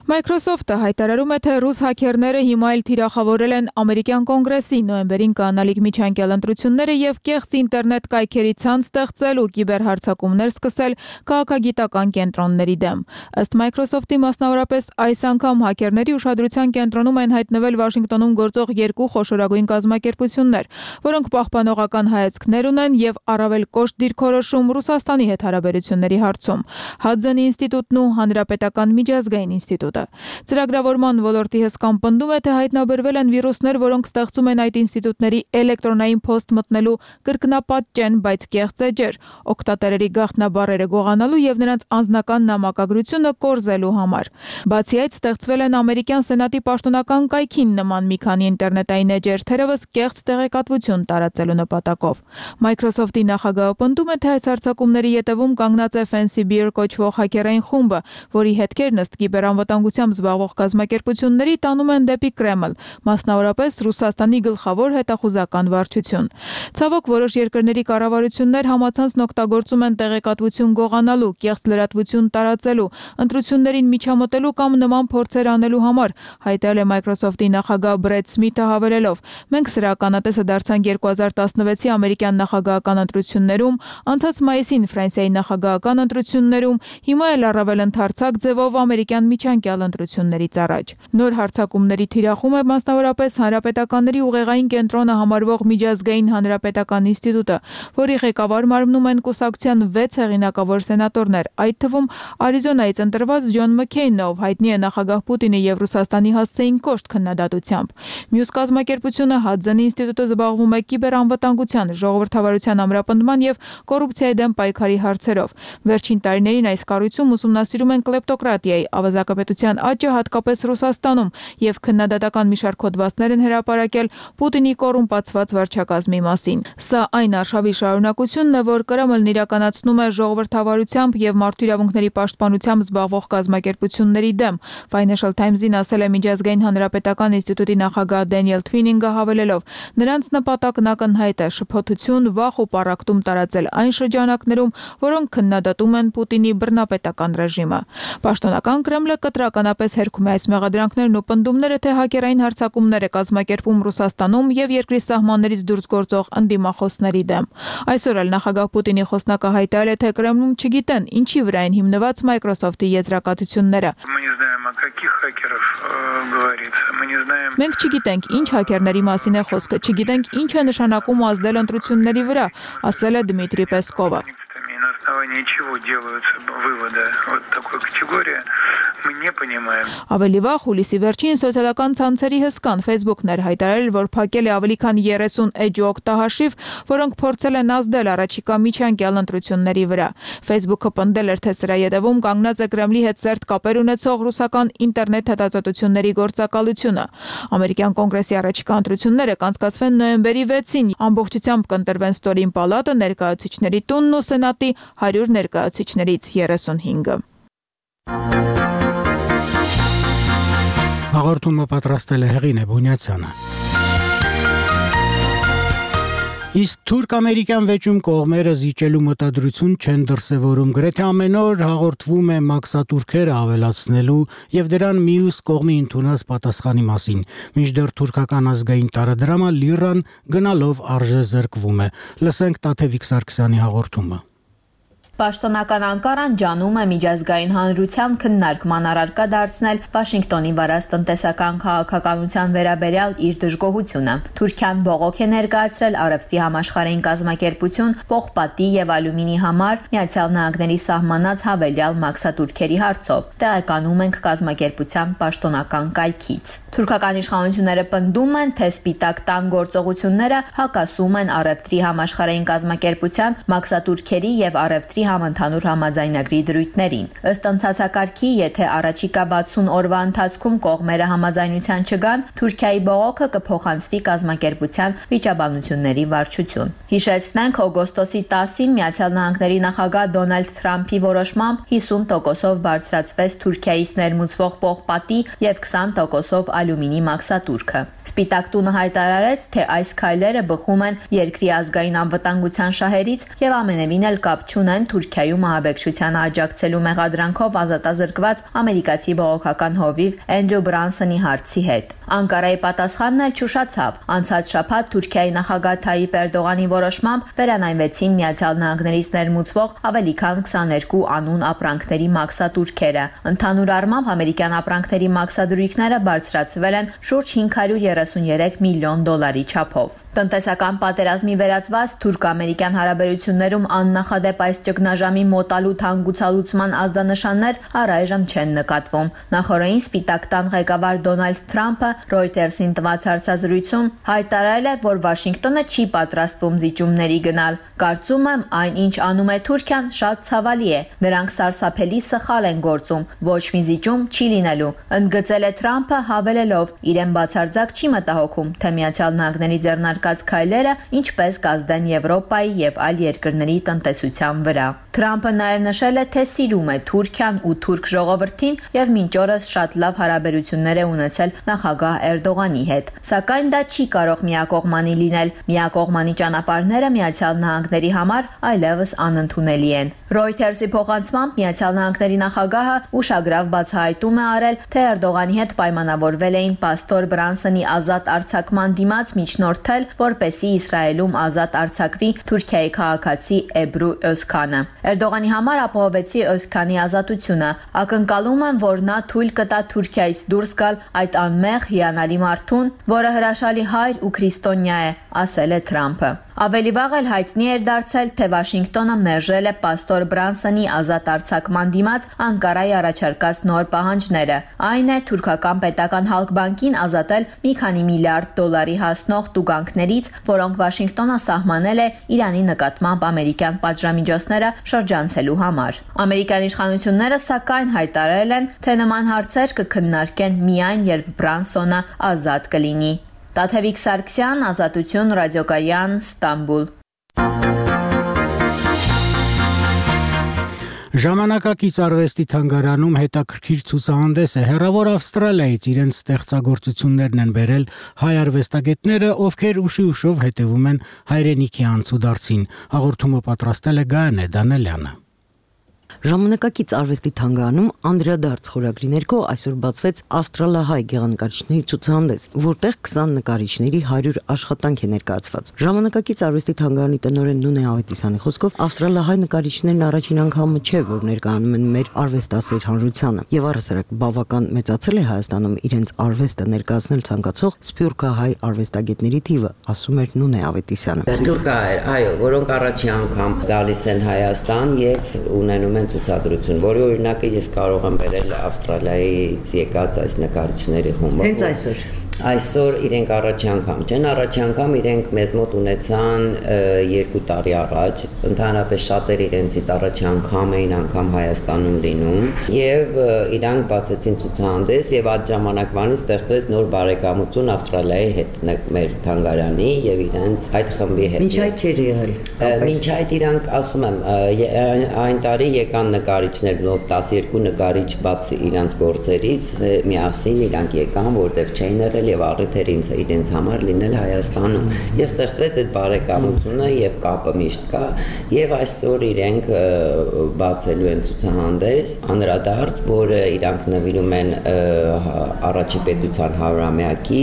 Microsoft-ը հայտարարում է, թե ռուս հաքերները հիմա էլ թիրախավորել են ամերիկյան կոնգրեսի նոյեմբերին կանալիք միջանկյալ ընտրությունները եւ կեղծ ինտերնետ կայքերի ցանց ստեղծել ու կիբերհարձակումներ սկսել քաղաքագիտական կենտրոնների դեմ։ Ըստ Microsoft-ի մասնավորապես այս անգամ հաքերների ուշադրության կենտրոնում են հայտնվել Վաշինգտոնում գործող երկու խոշորագույն կազմակերպություններ, որոնք պահպանողական հայացքներ ունեն եւ առավել կոշտ դիրքորոշում Ռուսաստանի հետ հարաբերությունների հարցում։ Հադզենի ինստիտուտն ու Հանրապետական միջազգային ինստիտուտը Ծրագրավորման ոլորտի հսկան պնդում է, թե հայտնաբերվել են վիրուսներ, որոնք ստեղծում են այդ ինստիտուտների էլեկտրոնային փոստ մտնելու կրկնապատճեն, բայց կեղծ էջեր, օգտատերերի գաղտնաբառերը գողանալու եւ նրանց անձնական նամակագրությունը կորզելու համար։ Բացի այդ, ստեղծվել են ամերիկյան սենատի պաշտոնական կայքին նման մի քանի ինտերնետային էջեր, թերևս կեղծ տեղեկատվություն տարածելու նպատակով։ Microsoft-ի նախագահը պնդում է, թե այս հարձակումների ետևում կանգնած է Fancy Bear կոչվող հաքերային խումբը, որի հետքերն ըստ կիբերանվտանգությամբ զբաղվող կազմակերպությունների տանում են դեպի Կրեմլ, մասնավորապես Ռուսաստանի գլխավոր հետախուզական վարչություն։ Ցավոք, որոշ երկրների կառավարություններ համացանցն օգտագործում են տեղեկատվություն գողանալու, կեղծ լրատվություն տարածելու, ընտրություններին միջամտելու կամ նման փորձեր անելու համար, հայտարարել է Microsoft-ի նախագահ Բրեդ Սմիթը հավելելով. Մենք սրա ականատեսը դարձանք 2016-ի ամերիկյան նախագահական ընտրություններում, անցած մայիսին Ֆրանսիայի նախագահական ընտրություններում, հիմա էլ առավել ընդարձակ ձևով ամերիկյան միջանկյալ ընտրություններից առաջ։ Նոր հարձակումների թիրախում է մասնավորապես հանրապետականների ուղեղային կենտրոնը համարվող Միջազգային հանրապետական ինստիտուտը, որի ղեկավար մարմնում են կուսակցության 6 հեղինակավոր սենատորներ, այդ թվում Արիզոնայից ընտրված Ջոն Մքեյնը, ով հայտնի է նախագահ Պուտինի եւ Ռուսաստանի հասցեին կոշտ քննադատությամբ։ Մյուս կազմակերպությունը Հադզենի ինստիտուտը զբաղվում է կիբերանվտանգության, ժողովրդավարության ամրապնդման եւ կոռուպցիայի դեմ պայքարի հարցերով։ Վերջին տարիներին այս կառույցում ուսումնասիրում են կլեպտոկրատիայի, ավազակապետության աճը հատկապես Ռուսաստանում եւ քննադատական մի շարք հոդվածներ են հրապարակել Պուտինի կոռումպացված վարչակազմի մասին։ Սա այն արշավի շարունակությունն է, որ Կրեմլն իրականացնում է ժողովրդավարությամբ եւ մարդու իրավունքների պաշտպանությամբ զբաղվող կազմակերպությունների դեմ։ Financial Times-ին ասել է Միջազգային հանրապետական ինստիտուտի նախագահ Դենիել Թվինինգը հավելելով. նրանց նպատակն ակնհայտ է՝ շփոթություն, վախ ու պառակտում տարածել այն շրջանակներում, որոնք քննադատում են Պուտինի բռնապետական ռեժիմը։ Պաշտոնական Կրեմլը կտրականապես հերքում է այս մեղադրանքներն ու պնդումները, թե հաքերային հարձակումներ է կազմակերպում Ռուսաստանում եւ երկրի սահմաններից դուրս գործող ընդդիմախոսների դեմ։ Այսօր էլ նախագահ Պուտինի խոսնակը հայտարարել է, թե Կրեմլում չգիտեն ինչի վրա են հիմնված Microsoft-ի եզրակացությունները։ Մենք չգիտենք ինչ հաքերների մասին է խոսքը, չգիտենք ինչ է նշանակում ազդել ընտրությունների վրա, ասել է Դմիտրի Պեսկովը։ На основании чего делаются выводы вот такой категории, мы не понимаем. Ավելի վաղ հուլիսի վերջին սոցիալական ցանցերի հսկան Facebook-ն էր հայտարարել, որ փակել է ավելի քան 30 էջ օգտահաշիվ, որոնք փորձել են ազդել առաջիկա միջանկյալ ընտրությունների վրա։ Facebook-ը պնդել էր, թե սրա ետևում կանգնած է Կրեմլի հետ սերտ կապեր ունեցող ռուսական ինտերնետ հետազոտությունների գործակալությունը։ Ամերիկյան կոնգրեսի առաջիկա ընտրությունները կանցկացվեն նոյեմբերի 6-ին, ամբողջությամբ կընտրվեն ստորին պալատը, ներկայացուցիչների տունն ու սենատի 100 ներկայացուցիչներից 35-ը։ Հաղորդումը պատրաստել է Հեղինե Բունյացյանը։ Իսկ թուրք-ամերիկյան վեճում կողմերը զիջելու մտադրություն չեն դրսևորում։ Գրեթե ամեն օր հաղորդվում է մաքսատուրքերը ավելացնելու եւ դրան մյուս կողմի ընդունած պատասխանի մասին։ Մինչդեռ թուրքական ազգային տարադրամը լիրան գնալով արժե զրկվում է։ Լսենք Տաթևիկ Սարգսյանի հաղորդումը։ Պաշտոնական Անկարան ջանում է միջազգային հանրության քննարկման առարկա դարձնել Վաշինգտոնի վարած տնտեսական քաղաքականության վերաբերյալ իր դժգոհությունը։ Թուրքիան բողոք է ներկայացրել Արևտրի համաշխարհային կազմակերպություն պողպատի եւ ալյումինի համար Միացյալ Նահանգների սահմանած հավելյալ մաքսատուրքերի հարցով։ Տեղեկանում ենք կազմակերպության պաշտոնական կայքից։ Թուրքական իշխանությունները պնդում են, թե Սպիտակ տան գործողությունները հակասում են Արևտրի համաշխարհային կազմակերպության մաքսատուրքերի եւ Արևտրի համընդհանուր համաձայնագրի դրույթներին։ Ըստ ընթացակարգի, եթե առաջիկա 60 օրվա ընթացքում կողմերը համաձայնության չգան, Թուրքիայի բողոքը կփոխանցվի կազմակերպության վիճաբանությունների վարչություն։ Հիշեցնենք, օգոստոսի 10-ին Միացյալ Նահանգների նախագահ Դոնալդ Թրամփի որոշմամբ 50%-ով բարձրացվեց Թուրքիայից ներմուծվող պողպատի եւ 20%-ով ալյումինի մաքսատուրքը։ Սպիտակ տունը հայտարարեց, թե այս քայլերը բխում են երկրի ազգային անվտանգության շահերից եւ ամենևին էլ կապ չունեն Թուրքիայում ահաբեկչությանը աջակցելու մեղադրանքով ազատազրկված ամերիկացի բողոքական հովիվ Էնդրյու Բրանսոնի հարցի հետ։ Անկարայի պատասխանն էլ չուշացավ։ Անցած շաբաթ Թուրքիայի նախագահ Թայիպ Էրդողանի որոշմամբ վերանայվեցին Միացյալ Նահանգներից ներմուծվող ավելի քան 22 անուն ապրանքների մաքսատուրքերը։ Ընդհանուր առմամբ ամերիկյան ապրանքների մաքսադրույքները բարձրացվել են շուրջ $533 միլիոն չափով։ Տնտեսական պատերազմի վերածված թուրք-ամերիկյան հարաբերություններում աննախադեպ այս ճգնաժամի մոտալու թանկուցալուծման ազդանշաններ առայժմ չեն նկատվում։ Նախորդին Սպիտակ տան ղեկավար Դոնալդ Թրամփը Reuters-ին տված հարցազրույցում հայտարարել է, որ Վաշինգտոնը չի պատրաստվում զիջումների գնալ։ Կարծում եմ, այն ինչ անում է Թուրքիան, շատ ցավալի է։ Նրանք սարսափելի սխալ են գործում։ Ոչ մի զիջում չի լինելու։ Ընդգծել է Թրամփը, հավելելով. իրեն բացարձակ չի մտահոգում, թե Միացյալ Նահանգների ձեռնարկած քայլերը ինչպես կազդեն Եվրոպայի եւ այլ երկրների տնտեսության վրա։ Թրամփը նաև նշել է, թե սիրում է Թուրքիան ու թուրք ժողովրդին եւ մինչ օրս շատ լավ հարաբերություններ է ունեցել նախագահ Էրդողանի հետ։ Սակայն դա չի կարող միակողմանի լինել։ Միակողմանի ճանապարհները Միացյալ Նահանգների համար այլևս անընդունելի են։ Reuters-ի փոխանցմամբ Միացյալ Նահանգների նախագահը ուշագրավ բացահայտում է արել, թե Էրդողանի հետ պայմանավորվել էին պաստոր Բրանսոնի ազատ արձակման դիմաց միջնորդել, որպեսզի Իսրայելում ազատ արձակվի Թուրքիայի քաղաքացի Էբրու Özkanը։ Էրդողանի համար ապահովեցի Özkani ազատությունը։ Ակնկալում եմ, որ նա թույլ կտա Թուրքիայից դուրս գալ այդ անմեղ հիանալի մարդուն, որը հրաշալի հայր ու քրիստոնյա է, ասել է Թրամփը։ Ավելի վաղ էլ հայտնի էր դարձել, թե Վաշինգտոնը մերժել է պաստոր Բրանսոնի ազատ արձակման դիմաց Անկարայի առաջարկած նոր պահանջները։ Այն է թուրքական պետական Հալկբանկին ազատել մի քանի միլիարդ դոլարի հասնող տուգանքներից, որոնք Վաշինգտոնը սահմանել է Իրանի նկատմամբ ամերիկյան պատժամիջոցները շրջանցելու համար։ Ամերիկյան իշխանությունները սակայն հայտարարել են, թե նման հարցեր կքննարկեն միայն երբ Բրանսոնը ազատ կլինի։ Տաթևիկ Սարգսյան, Ազատություն, Ռադիոկայան, Ստամբուլ։ Ժամանակակից արվեստի թանգարանում հետաքրքիր ցուցահանդես է։ Հեռավոր Ավստրալիայից իրենց ստեղծագործություններն են բերել հայ արվեստագետները, ովքեր ուշի ուշով հետևում են հայրենիքի անցուդարձին։ Հաղորդումը պատրաստել է Գայանե Դանելյանը։ Ժամանակակից արվեստի թանգարանում անդրադարձ խորագրի ներքո այսօր բացվեց ավստրալահայ գեղանկարիչների ցուցահանդես, որտեղ 20 նկարիչների 100 աշխատանք է ներկայացված։ Ժամանակակից արվեստի թանգարանի տնօրեն Նունե Ավետիսյանի խոսքով ավստրալահայ նկարիչներն առաջին անգամը չէ, որ ներկայանում են մեր արվեստասեր հանրությանը, եւ առհասարակ բավական մեծացել է Հայաստանում իրենց արվեստը ներկայացնել ցանկացող սփյուռքահայ արվեստագետների թիվը, ասում էր Նունե Ավետիսյանը։ Սփյուռքահայ, այո, որոնք առաջին անգամ գալիս են Հայաստան եւ ունենում են ցուցադրություն, որի օրինակը ես կարող եմ բերել Ավստրալիայից եկած այս նկարիչների խումբը։ Հենց այսօր։ Այսօր իրենք առաջի անգամ չեն, առաջի անգամ իրենք մեզ մոտ ունեցան 2 տարի առաջ, ընդհանրապես շատեր իրենցից առաջի անգամ էին անգամ Հայաստանում լինում եւ իրանք բացեցին ցուցահանդես եւ այդ ժամանակվանից ստեղծվեց նոր բարեկամություն Ավստրալիայի հետ մեր թանգարանի եւ իրենց այդ խմբի հետ։ Մինչ այդ չէր եղել։ Մինչ այդ իրանք ասում եմ այն տարի եկան նկարիչներ, մոտ 12 նկարիչ բացի իրանց գործերից միասին իրանք եկան, որտեղ չէին եղել եւ առիթ էր իրենց համար լինել Հայաստանում եւ ստեղծվեց այդ բարեկամությունը եւ կապը միշտ կա եւ այսօր իրենք բացելու են ցուցահանդես անդրադարձ, որը իրանք նվիրում են առաջի պետության 100-ամյակի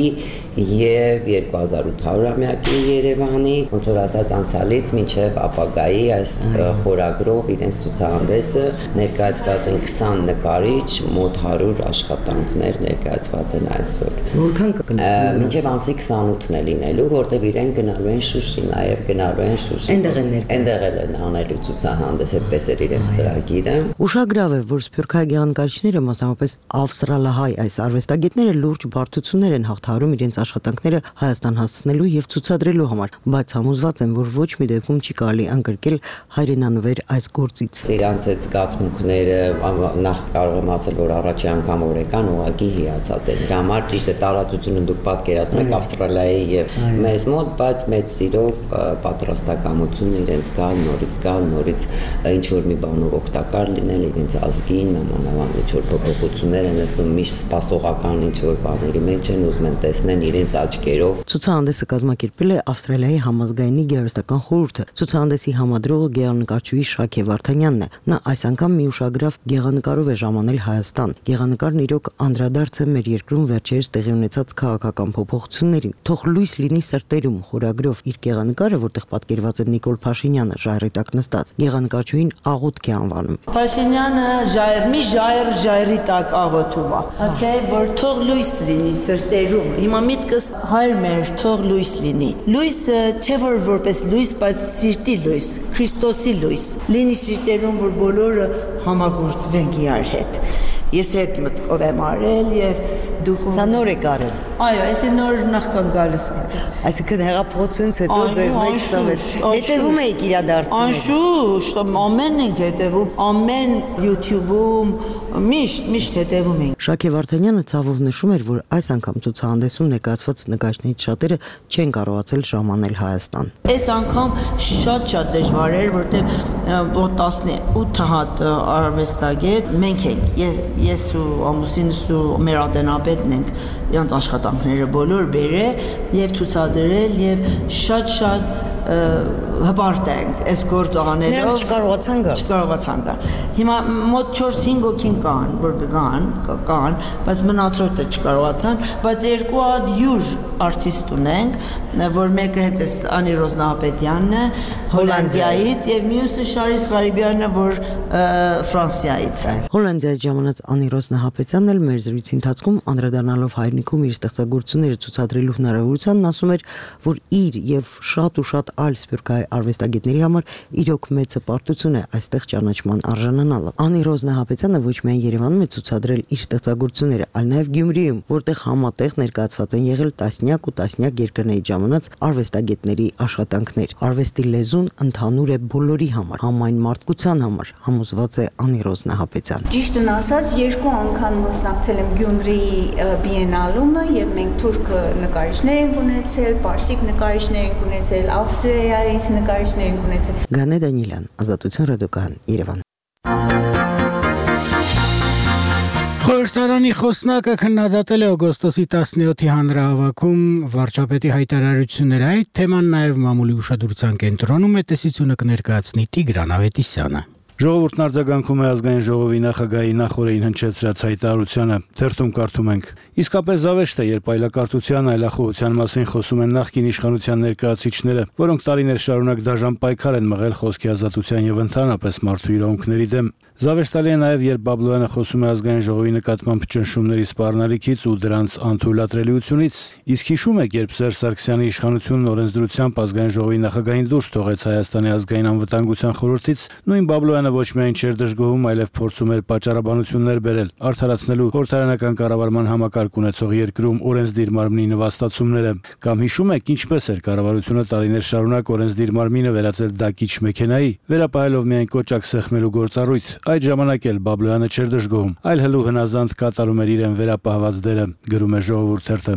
եւ 2800-ամյակի Երևանի, ոնց որ ասած անցյալից մինչեւ ապագայի այս խորագրով իրենց ցուցահանդեսը ներկայացված են 20 նկարիչ, մոտ 100 աշխատանքներ ներկայացված են այսօր։ Որքան կգնա։ Մինչեւ ամսի 28-ն է լինելու, որտեղ իրենք գնալու են Շուշի, նաեւ գնալու են Շուշի։ Այնտեղ են անելու ցուցահանդես, այդպես էր իրենց ծրագիրը։ Ուշագրավ է, որ սփյուռքահայ գեղանկարիչները, մասնավորապես ավստրալահայ այս արվեստագետները լուրջ բարդություններ են հաղթահարում իրենց աշխատանքները Հայաստան հասցնելու եւ ցուցադրելու համար, բայց համոզված եմ, որ ոչ մի դեպքում չի կարելի անկրկել հայրենանվեր այս գործից։ Իրանց այդ զգացմունքները նախ կարող եմ ասել, որ առաջի անգամ օրեկան ուղղակի հիացած են։ Դրա համար ճիշտ է տարածություն բնակչությունը դուք պատկերացնում եք Ավստրալիայի եւ մեզ մոտ, բայց մեծ սիրով պատրաստակամություն իրենց կան նորից ինչ որ մի բանով օգտակար լինել իրենց ազգին, նամանավանդ ինչ որ փոփոխություններ են ասում, միշտ սպասողական ինչ որ բաների մեջ են ուզում են տեսնեն իրենց աչքերով։ Ցուցահանդեսը կազմակերպել է Ավստրալիայի համազգայինի գեղարվեստական խորհուրդը։ Ցուցահանդեսի համադրողը գեղանկարչուհի Շաքե Վարդանյանն է։ Նա այս անգամ մի ուշագրավ գեղանկարով է ժամանել Հայաստան։ Գեղանկարն իրոք անդրադարձ է մեր երկրում վերջերս տեղի ունեցած քաղաքական փոփոխություններին։ Թող լույս լինի սրտերում խորագրով իր գեղանկարը, որտեղ պատկերված է Նիկոլ Փաշինյանը ժայռի տակ նստած։ Գեղանկարչուհին աղոթք է անվանում։ Փաշինյանը ժայռի տակ աղոթում է։ Okay, որ թող լույս լինի սրտերում։ Հիմա միտքս հայր մեր թող լույս լինի։ Լույսը չէ որ որպես լույս, բայց սիրտի լույս, Քրիստոսի լույս։ Լինի սիրտերում, որ բոլորը համագործվենք իրար հետ։ Ես այդ մտքով եմ արել եւ դուխում։ Սա նոր եք արել։ Այո, այսի նոր նախքան գալիս արեց։ Այսինքն հեղափոխությունից հետո ձեզ մեջ ծավեց։ Հետևում եք իրադարձություններին։ Անշուշտ, ամեն ենք հետևում, ամեն YouTube-ում միշտ հետևում ենք։ Շաքե Վարդանյանը ցավով նշում էր, որ այս անգամ ցուցահանդեսում ներկայացված նկարիչներից շատերը չեն կարողացել ժամանել Հայաստան։ Այս անգամ շատ դժվար էր, որտեղ 18 հատ արվեստագետ մենք ենք։ Ես ու ամուսինս ու մեր ատենապետն ենք իրանց աշխատանքները բոլոր բերել եւ ցուցադրել եւ շատ հպարտ ենք այս գործը անելով։ Նրանք չկարողացան գալ։ Հիմա մոտ 4-5 հոգին կան, որ կգան, բայց մնացորդը չկարողացան, բայց երկու հատ յուր արտիստ ունենք, որ մեկը հետ է Անի Ռոզնահապետյանն է Հոլանդիայից եւ մյուսը Շարիս Ղարիբյանն է, որ Ֆրանսիայից է։ Հոլանդիայից ժամանած Անի Ռոզնահապետյանն էլ մեր զրույցի ընթացքում անդրադառնալով հայրենիքում իր ստեղծագործությունները ցուցադրելու հնարավորությանն ասում էր, որ իր եւ շատ այլ սփյուռքահայ արվեստագետների համար իրոք մեծ հպարտություն է այստեղ ճանաչման արժանանալը։ Անի Ռոզնահապետյանը ոչ միայն Երևանում է ցուցադրել իր ստեղծագործությունները, այլ նաև Գյումրիում, որտեղ համատեղ ներկայացված են եղել տասնյակ ու տասնյակ երկրների ժամանած արվեստագետների աշխատանքներ։ Արվեստի լեզուն ընդհանուր է բոլորի համար, համայն մարդկության համար, համոզված է Անի Ռոզնահապետյանը։ Ճիշտն ասած, 2 անգամ մասնակցել եմ Գյումրիի բիենալումը եւ մենք թուրք նկարիչներ ենք ունեցել, պարսիկ նկարիչներ ենք ունեցել, Ավստրիայից նկարիչներ ենք ունեցել։ Գանե Դանիելյան, Ազատություն ռադիոկայան, Երևան։ Խորհրդարանի խոսնակը քննադատել է օգոստոսի 17-ի հանրահավաքում վարչապետի հայտարարությունները, այդ թեման նաև մամուլի ուշադրության կենտրոնում է, տեսությունը կներկայացնի Տիգրան Ավետիսյանը։ Ժողովուրդն արձագանքում է ազգային ժողովի նախագահի նախորդին հնչեցրած հայտարարությանը, թերթում կարդում ենք. Իսկապես զավեշտ է, երբ այլակարծության, այլախոհության մասին խոսում են նախկին իշխանության ներկայացուցիչները, որոնք տարիներ շարունակ դաժան պայքար են մղել խոսքի ազատության եւ ընդհանրապես մարդու իրավունքների դեմ։ Զավեշտալի է նաև, երբ Բաբլոյանը խոսում է ազգային ժողովի նկատմամբ ճնշումների սպառնալիքից ու դրանց անթույլատրելիությունից, իսկ հիշում եք, երբ Սերժ Սարգսյանի իշխանությունն օրենսդրությամբ ազգային ժողովի նախագահին դուրս թողեց Հայաստանի ազգային անվտանգության խորհրդից, նույն Բաբլոյանը ոչ միայն չէր դժգոհում, այլև փորձում էր պատճառաբանություններ բերել, արդարացնելու խորհրդարանական կառավարման համակարգ ունեցող երկրում օրենսդիր մարմնի նվաստացումները։ Կամ հիշում եք, ինչպես էր կառավարությունը տարիներ շարունակ օրենսդիր մարմինը վերածել դակիչ մեքենայի, վերապահելով միայն կոճակ սեղմելու գործառույթ։ Այդ ժամանակ էլ Բաբլոյանը չէր դժգոհում, այլ հլու հնազանդ կատարում էր իրեն վերապահված դերը, գրում է Ժողովուրդ թերթը։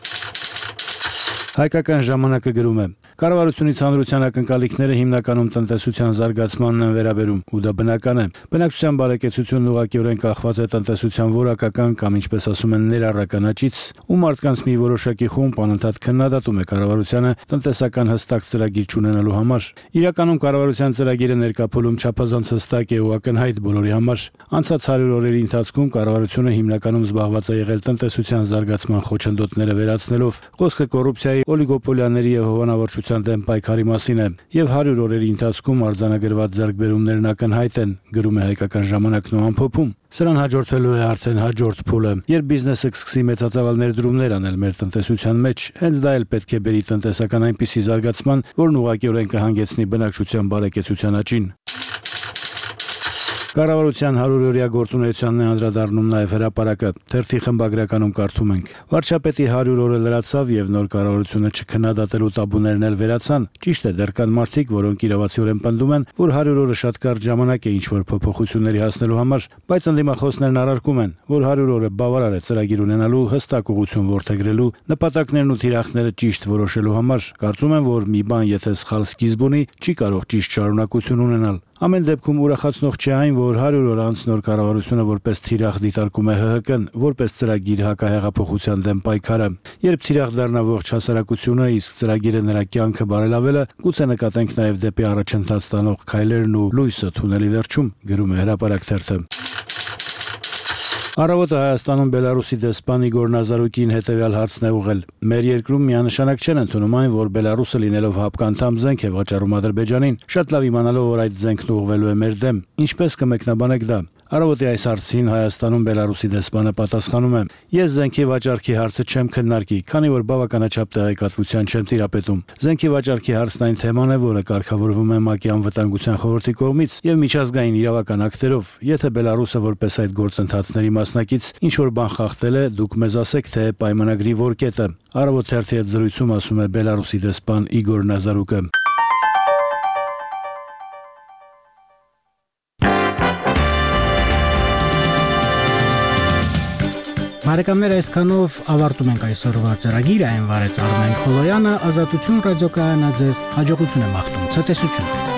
Հայկական ժամանակը գրում է. Կառավարությունից հանրության ակնկալիքները հիմնականում տնտեսության զարգացմանն են վերաբերում, ու դա բնական է։ Բնակչության բարեկեցությունն ուղղակիորեն կախված է տնտեսության որակական կամ ինչպես ասում են ներառական աճից, ու մարդկանց մի որոշակի խումբ անընդհատ քննադատում է կառավարությանը տնտեսական հստակ ծրագիր չունենալու համար։ Իրականում կառավարության ծրագիրը ներկա փուլում չափազանց հստակ է ու ակնհայտ բոլորի համար։ Անցած 100 օրերի ընթացքում կառավարությունը հիմնականում զբաղված է եղել տնտեսության զարգացման խոչընդոտները վերացնելով, խոսքը կոռուպցիայի, օլիգոպոլիաների եւ հովանավորչության դեմ պայքարի մասին է, եւ 100 օրերի ընթացքում արձանագրված ձեռքբերումներն ակնհայտ են, գրում է Հայկական ժամանակն ու ամփոփում։ Սրան հաջորդելու է արդեն հաջորդ փուլը, երբ բիզնեսը կսկսի մեծածավալ ներդրումներ անել մեր տնտեսության մեջ, հենց դա էլ պետք է բերի տնտեսական այնպիսի զարգացման, որն ուղղակիորեն կհանգեցնի բնակչության բարեկեցության աճին։ Կառավարության 100-օրյա գործունեությանն է անդրադառնում նաև հրապարակը։ Թերթի խմբագրականում կարդում ենք. Վարչապետի 100 օրը լրացավ եւ նոր կառավարությունը չքննադատելու տաբուներն էլ վերացան։ Ճիշտ է, դեռ կան մարդիկ, որոնք իրավացիորեն պնդում են, որ 100 օրը շատ կարճ ժամանակ է ինչ-որ փոփոխությունների հասնելու համար, բայց ընդդիմախոսներն առարկում են, որ 100 օրը բավարար է ծրագիր ունենալու, հստակ ուղղություն որդեգրելու, նպատակներն ու թիրախները ճիշտ որոշելու համար։ Կարծում եմ, որ մի բան եթե սխալ սկիզբ ունի, չի կարող ճիշտ շարունակություն ունենալ։ Ամեն դեպքում ուրախացնող չէ այն, որ 100 օր անց նոր կառավարությունը որպես թիրախ դիտարկում է ՀՀԿ-ն, որպես ծրագիր հակահեղափոխության դեմ պայքարը։ Երբ թիրախ դառնա ողջ հասարակությունը, իսկ ծրագիրը նրա կյանքը բարելավելը, գուցե նկատենք նաև դեպի առաջընթաց տանող քայլերն ու լույսը թունելի վերջում, գրում է Հրապարակ թերթը։ Առավոտը Հայաստանում Բելարուսի դեսպան Իգոր Նազարուկին հետևյալ հարցն է ուղղել. Մեր երկրում միանշանակ չեն ընդունում այն, որ Բելարուսը լինելով հապկանդամ զենք է վաճառում Ադրբեջանին, շատ լավ իմանալով, որ այդ զենքն ուղղվելու է մեր դեմ։ Ինչպես կմեկնաբանեք դա։ Առավոտի այս հարցին Հայաստանում Բելարուսի դեսպանը պատասխանում է. Ես զենքի վաճառքի հարցը չեմ քննարկի, քանի որ բավականաչափ տեղեկատվության չեմ տիրապետում։ Զենքի վաճառքի հարցն այն թեման է, որը կարգավորվում է ՄԱԿ-ի անվտանգության խորհրդի կողմից եւ միջազգային իրավական ակտերով։ Եթե Բելարուսը որպես այդ գործընթացների մասնակից ինչ որ բան խախտել է, դուք մեզ ասեք, թե պայմանագրի որ կետը։ Առավոտ թերթի հետ զրույցում ասում է Բելարուսի դեսպան Իգոր Նազարուկը։ Բարեկամներ, այսքանով ավարտում ենք այսօրվա ծրագիրը, այն վարեց Արմեն Խոլոյանը, Ազատություն ռադիոկայանը ձեզ հաջողություն է մաղթում, ցտեսություն։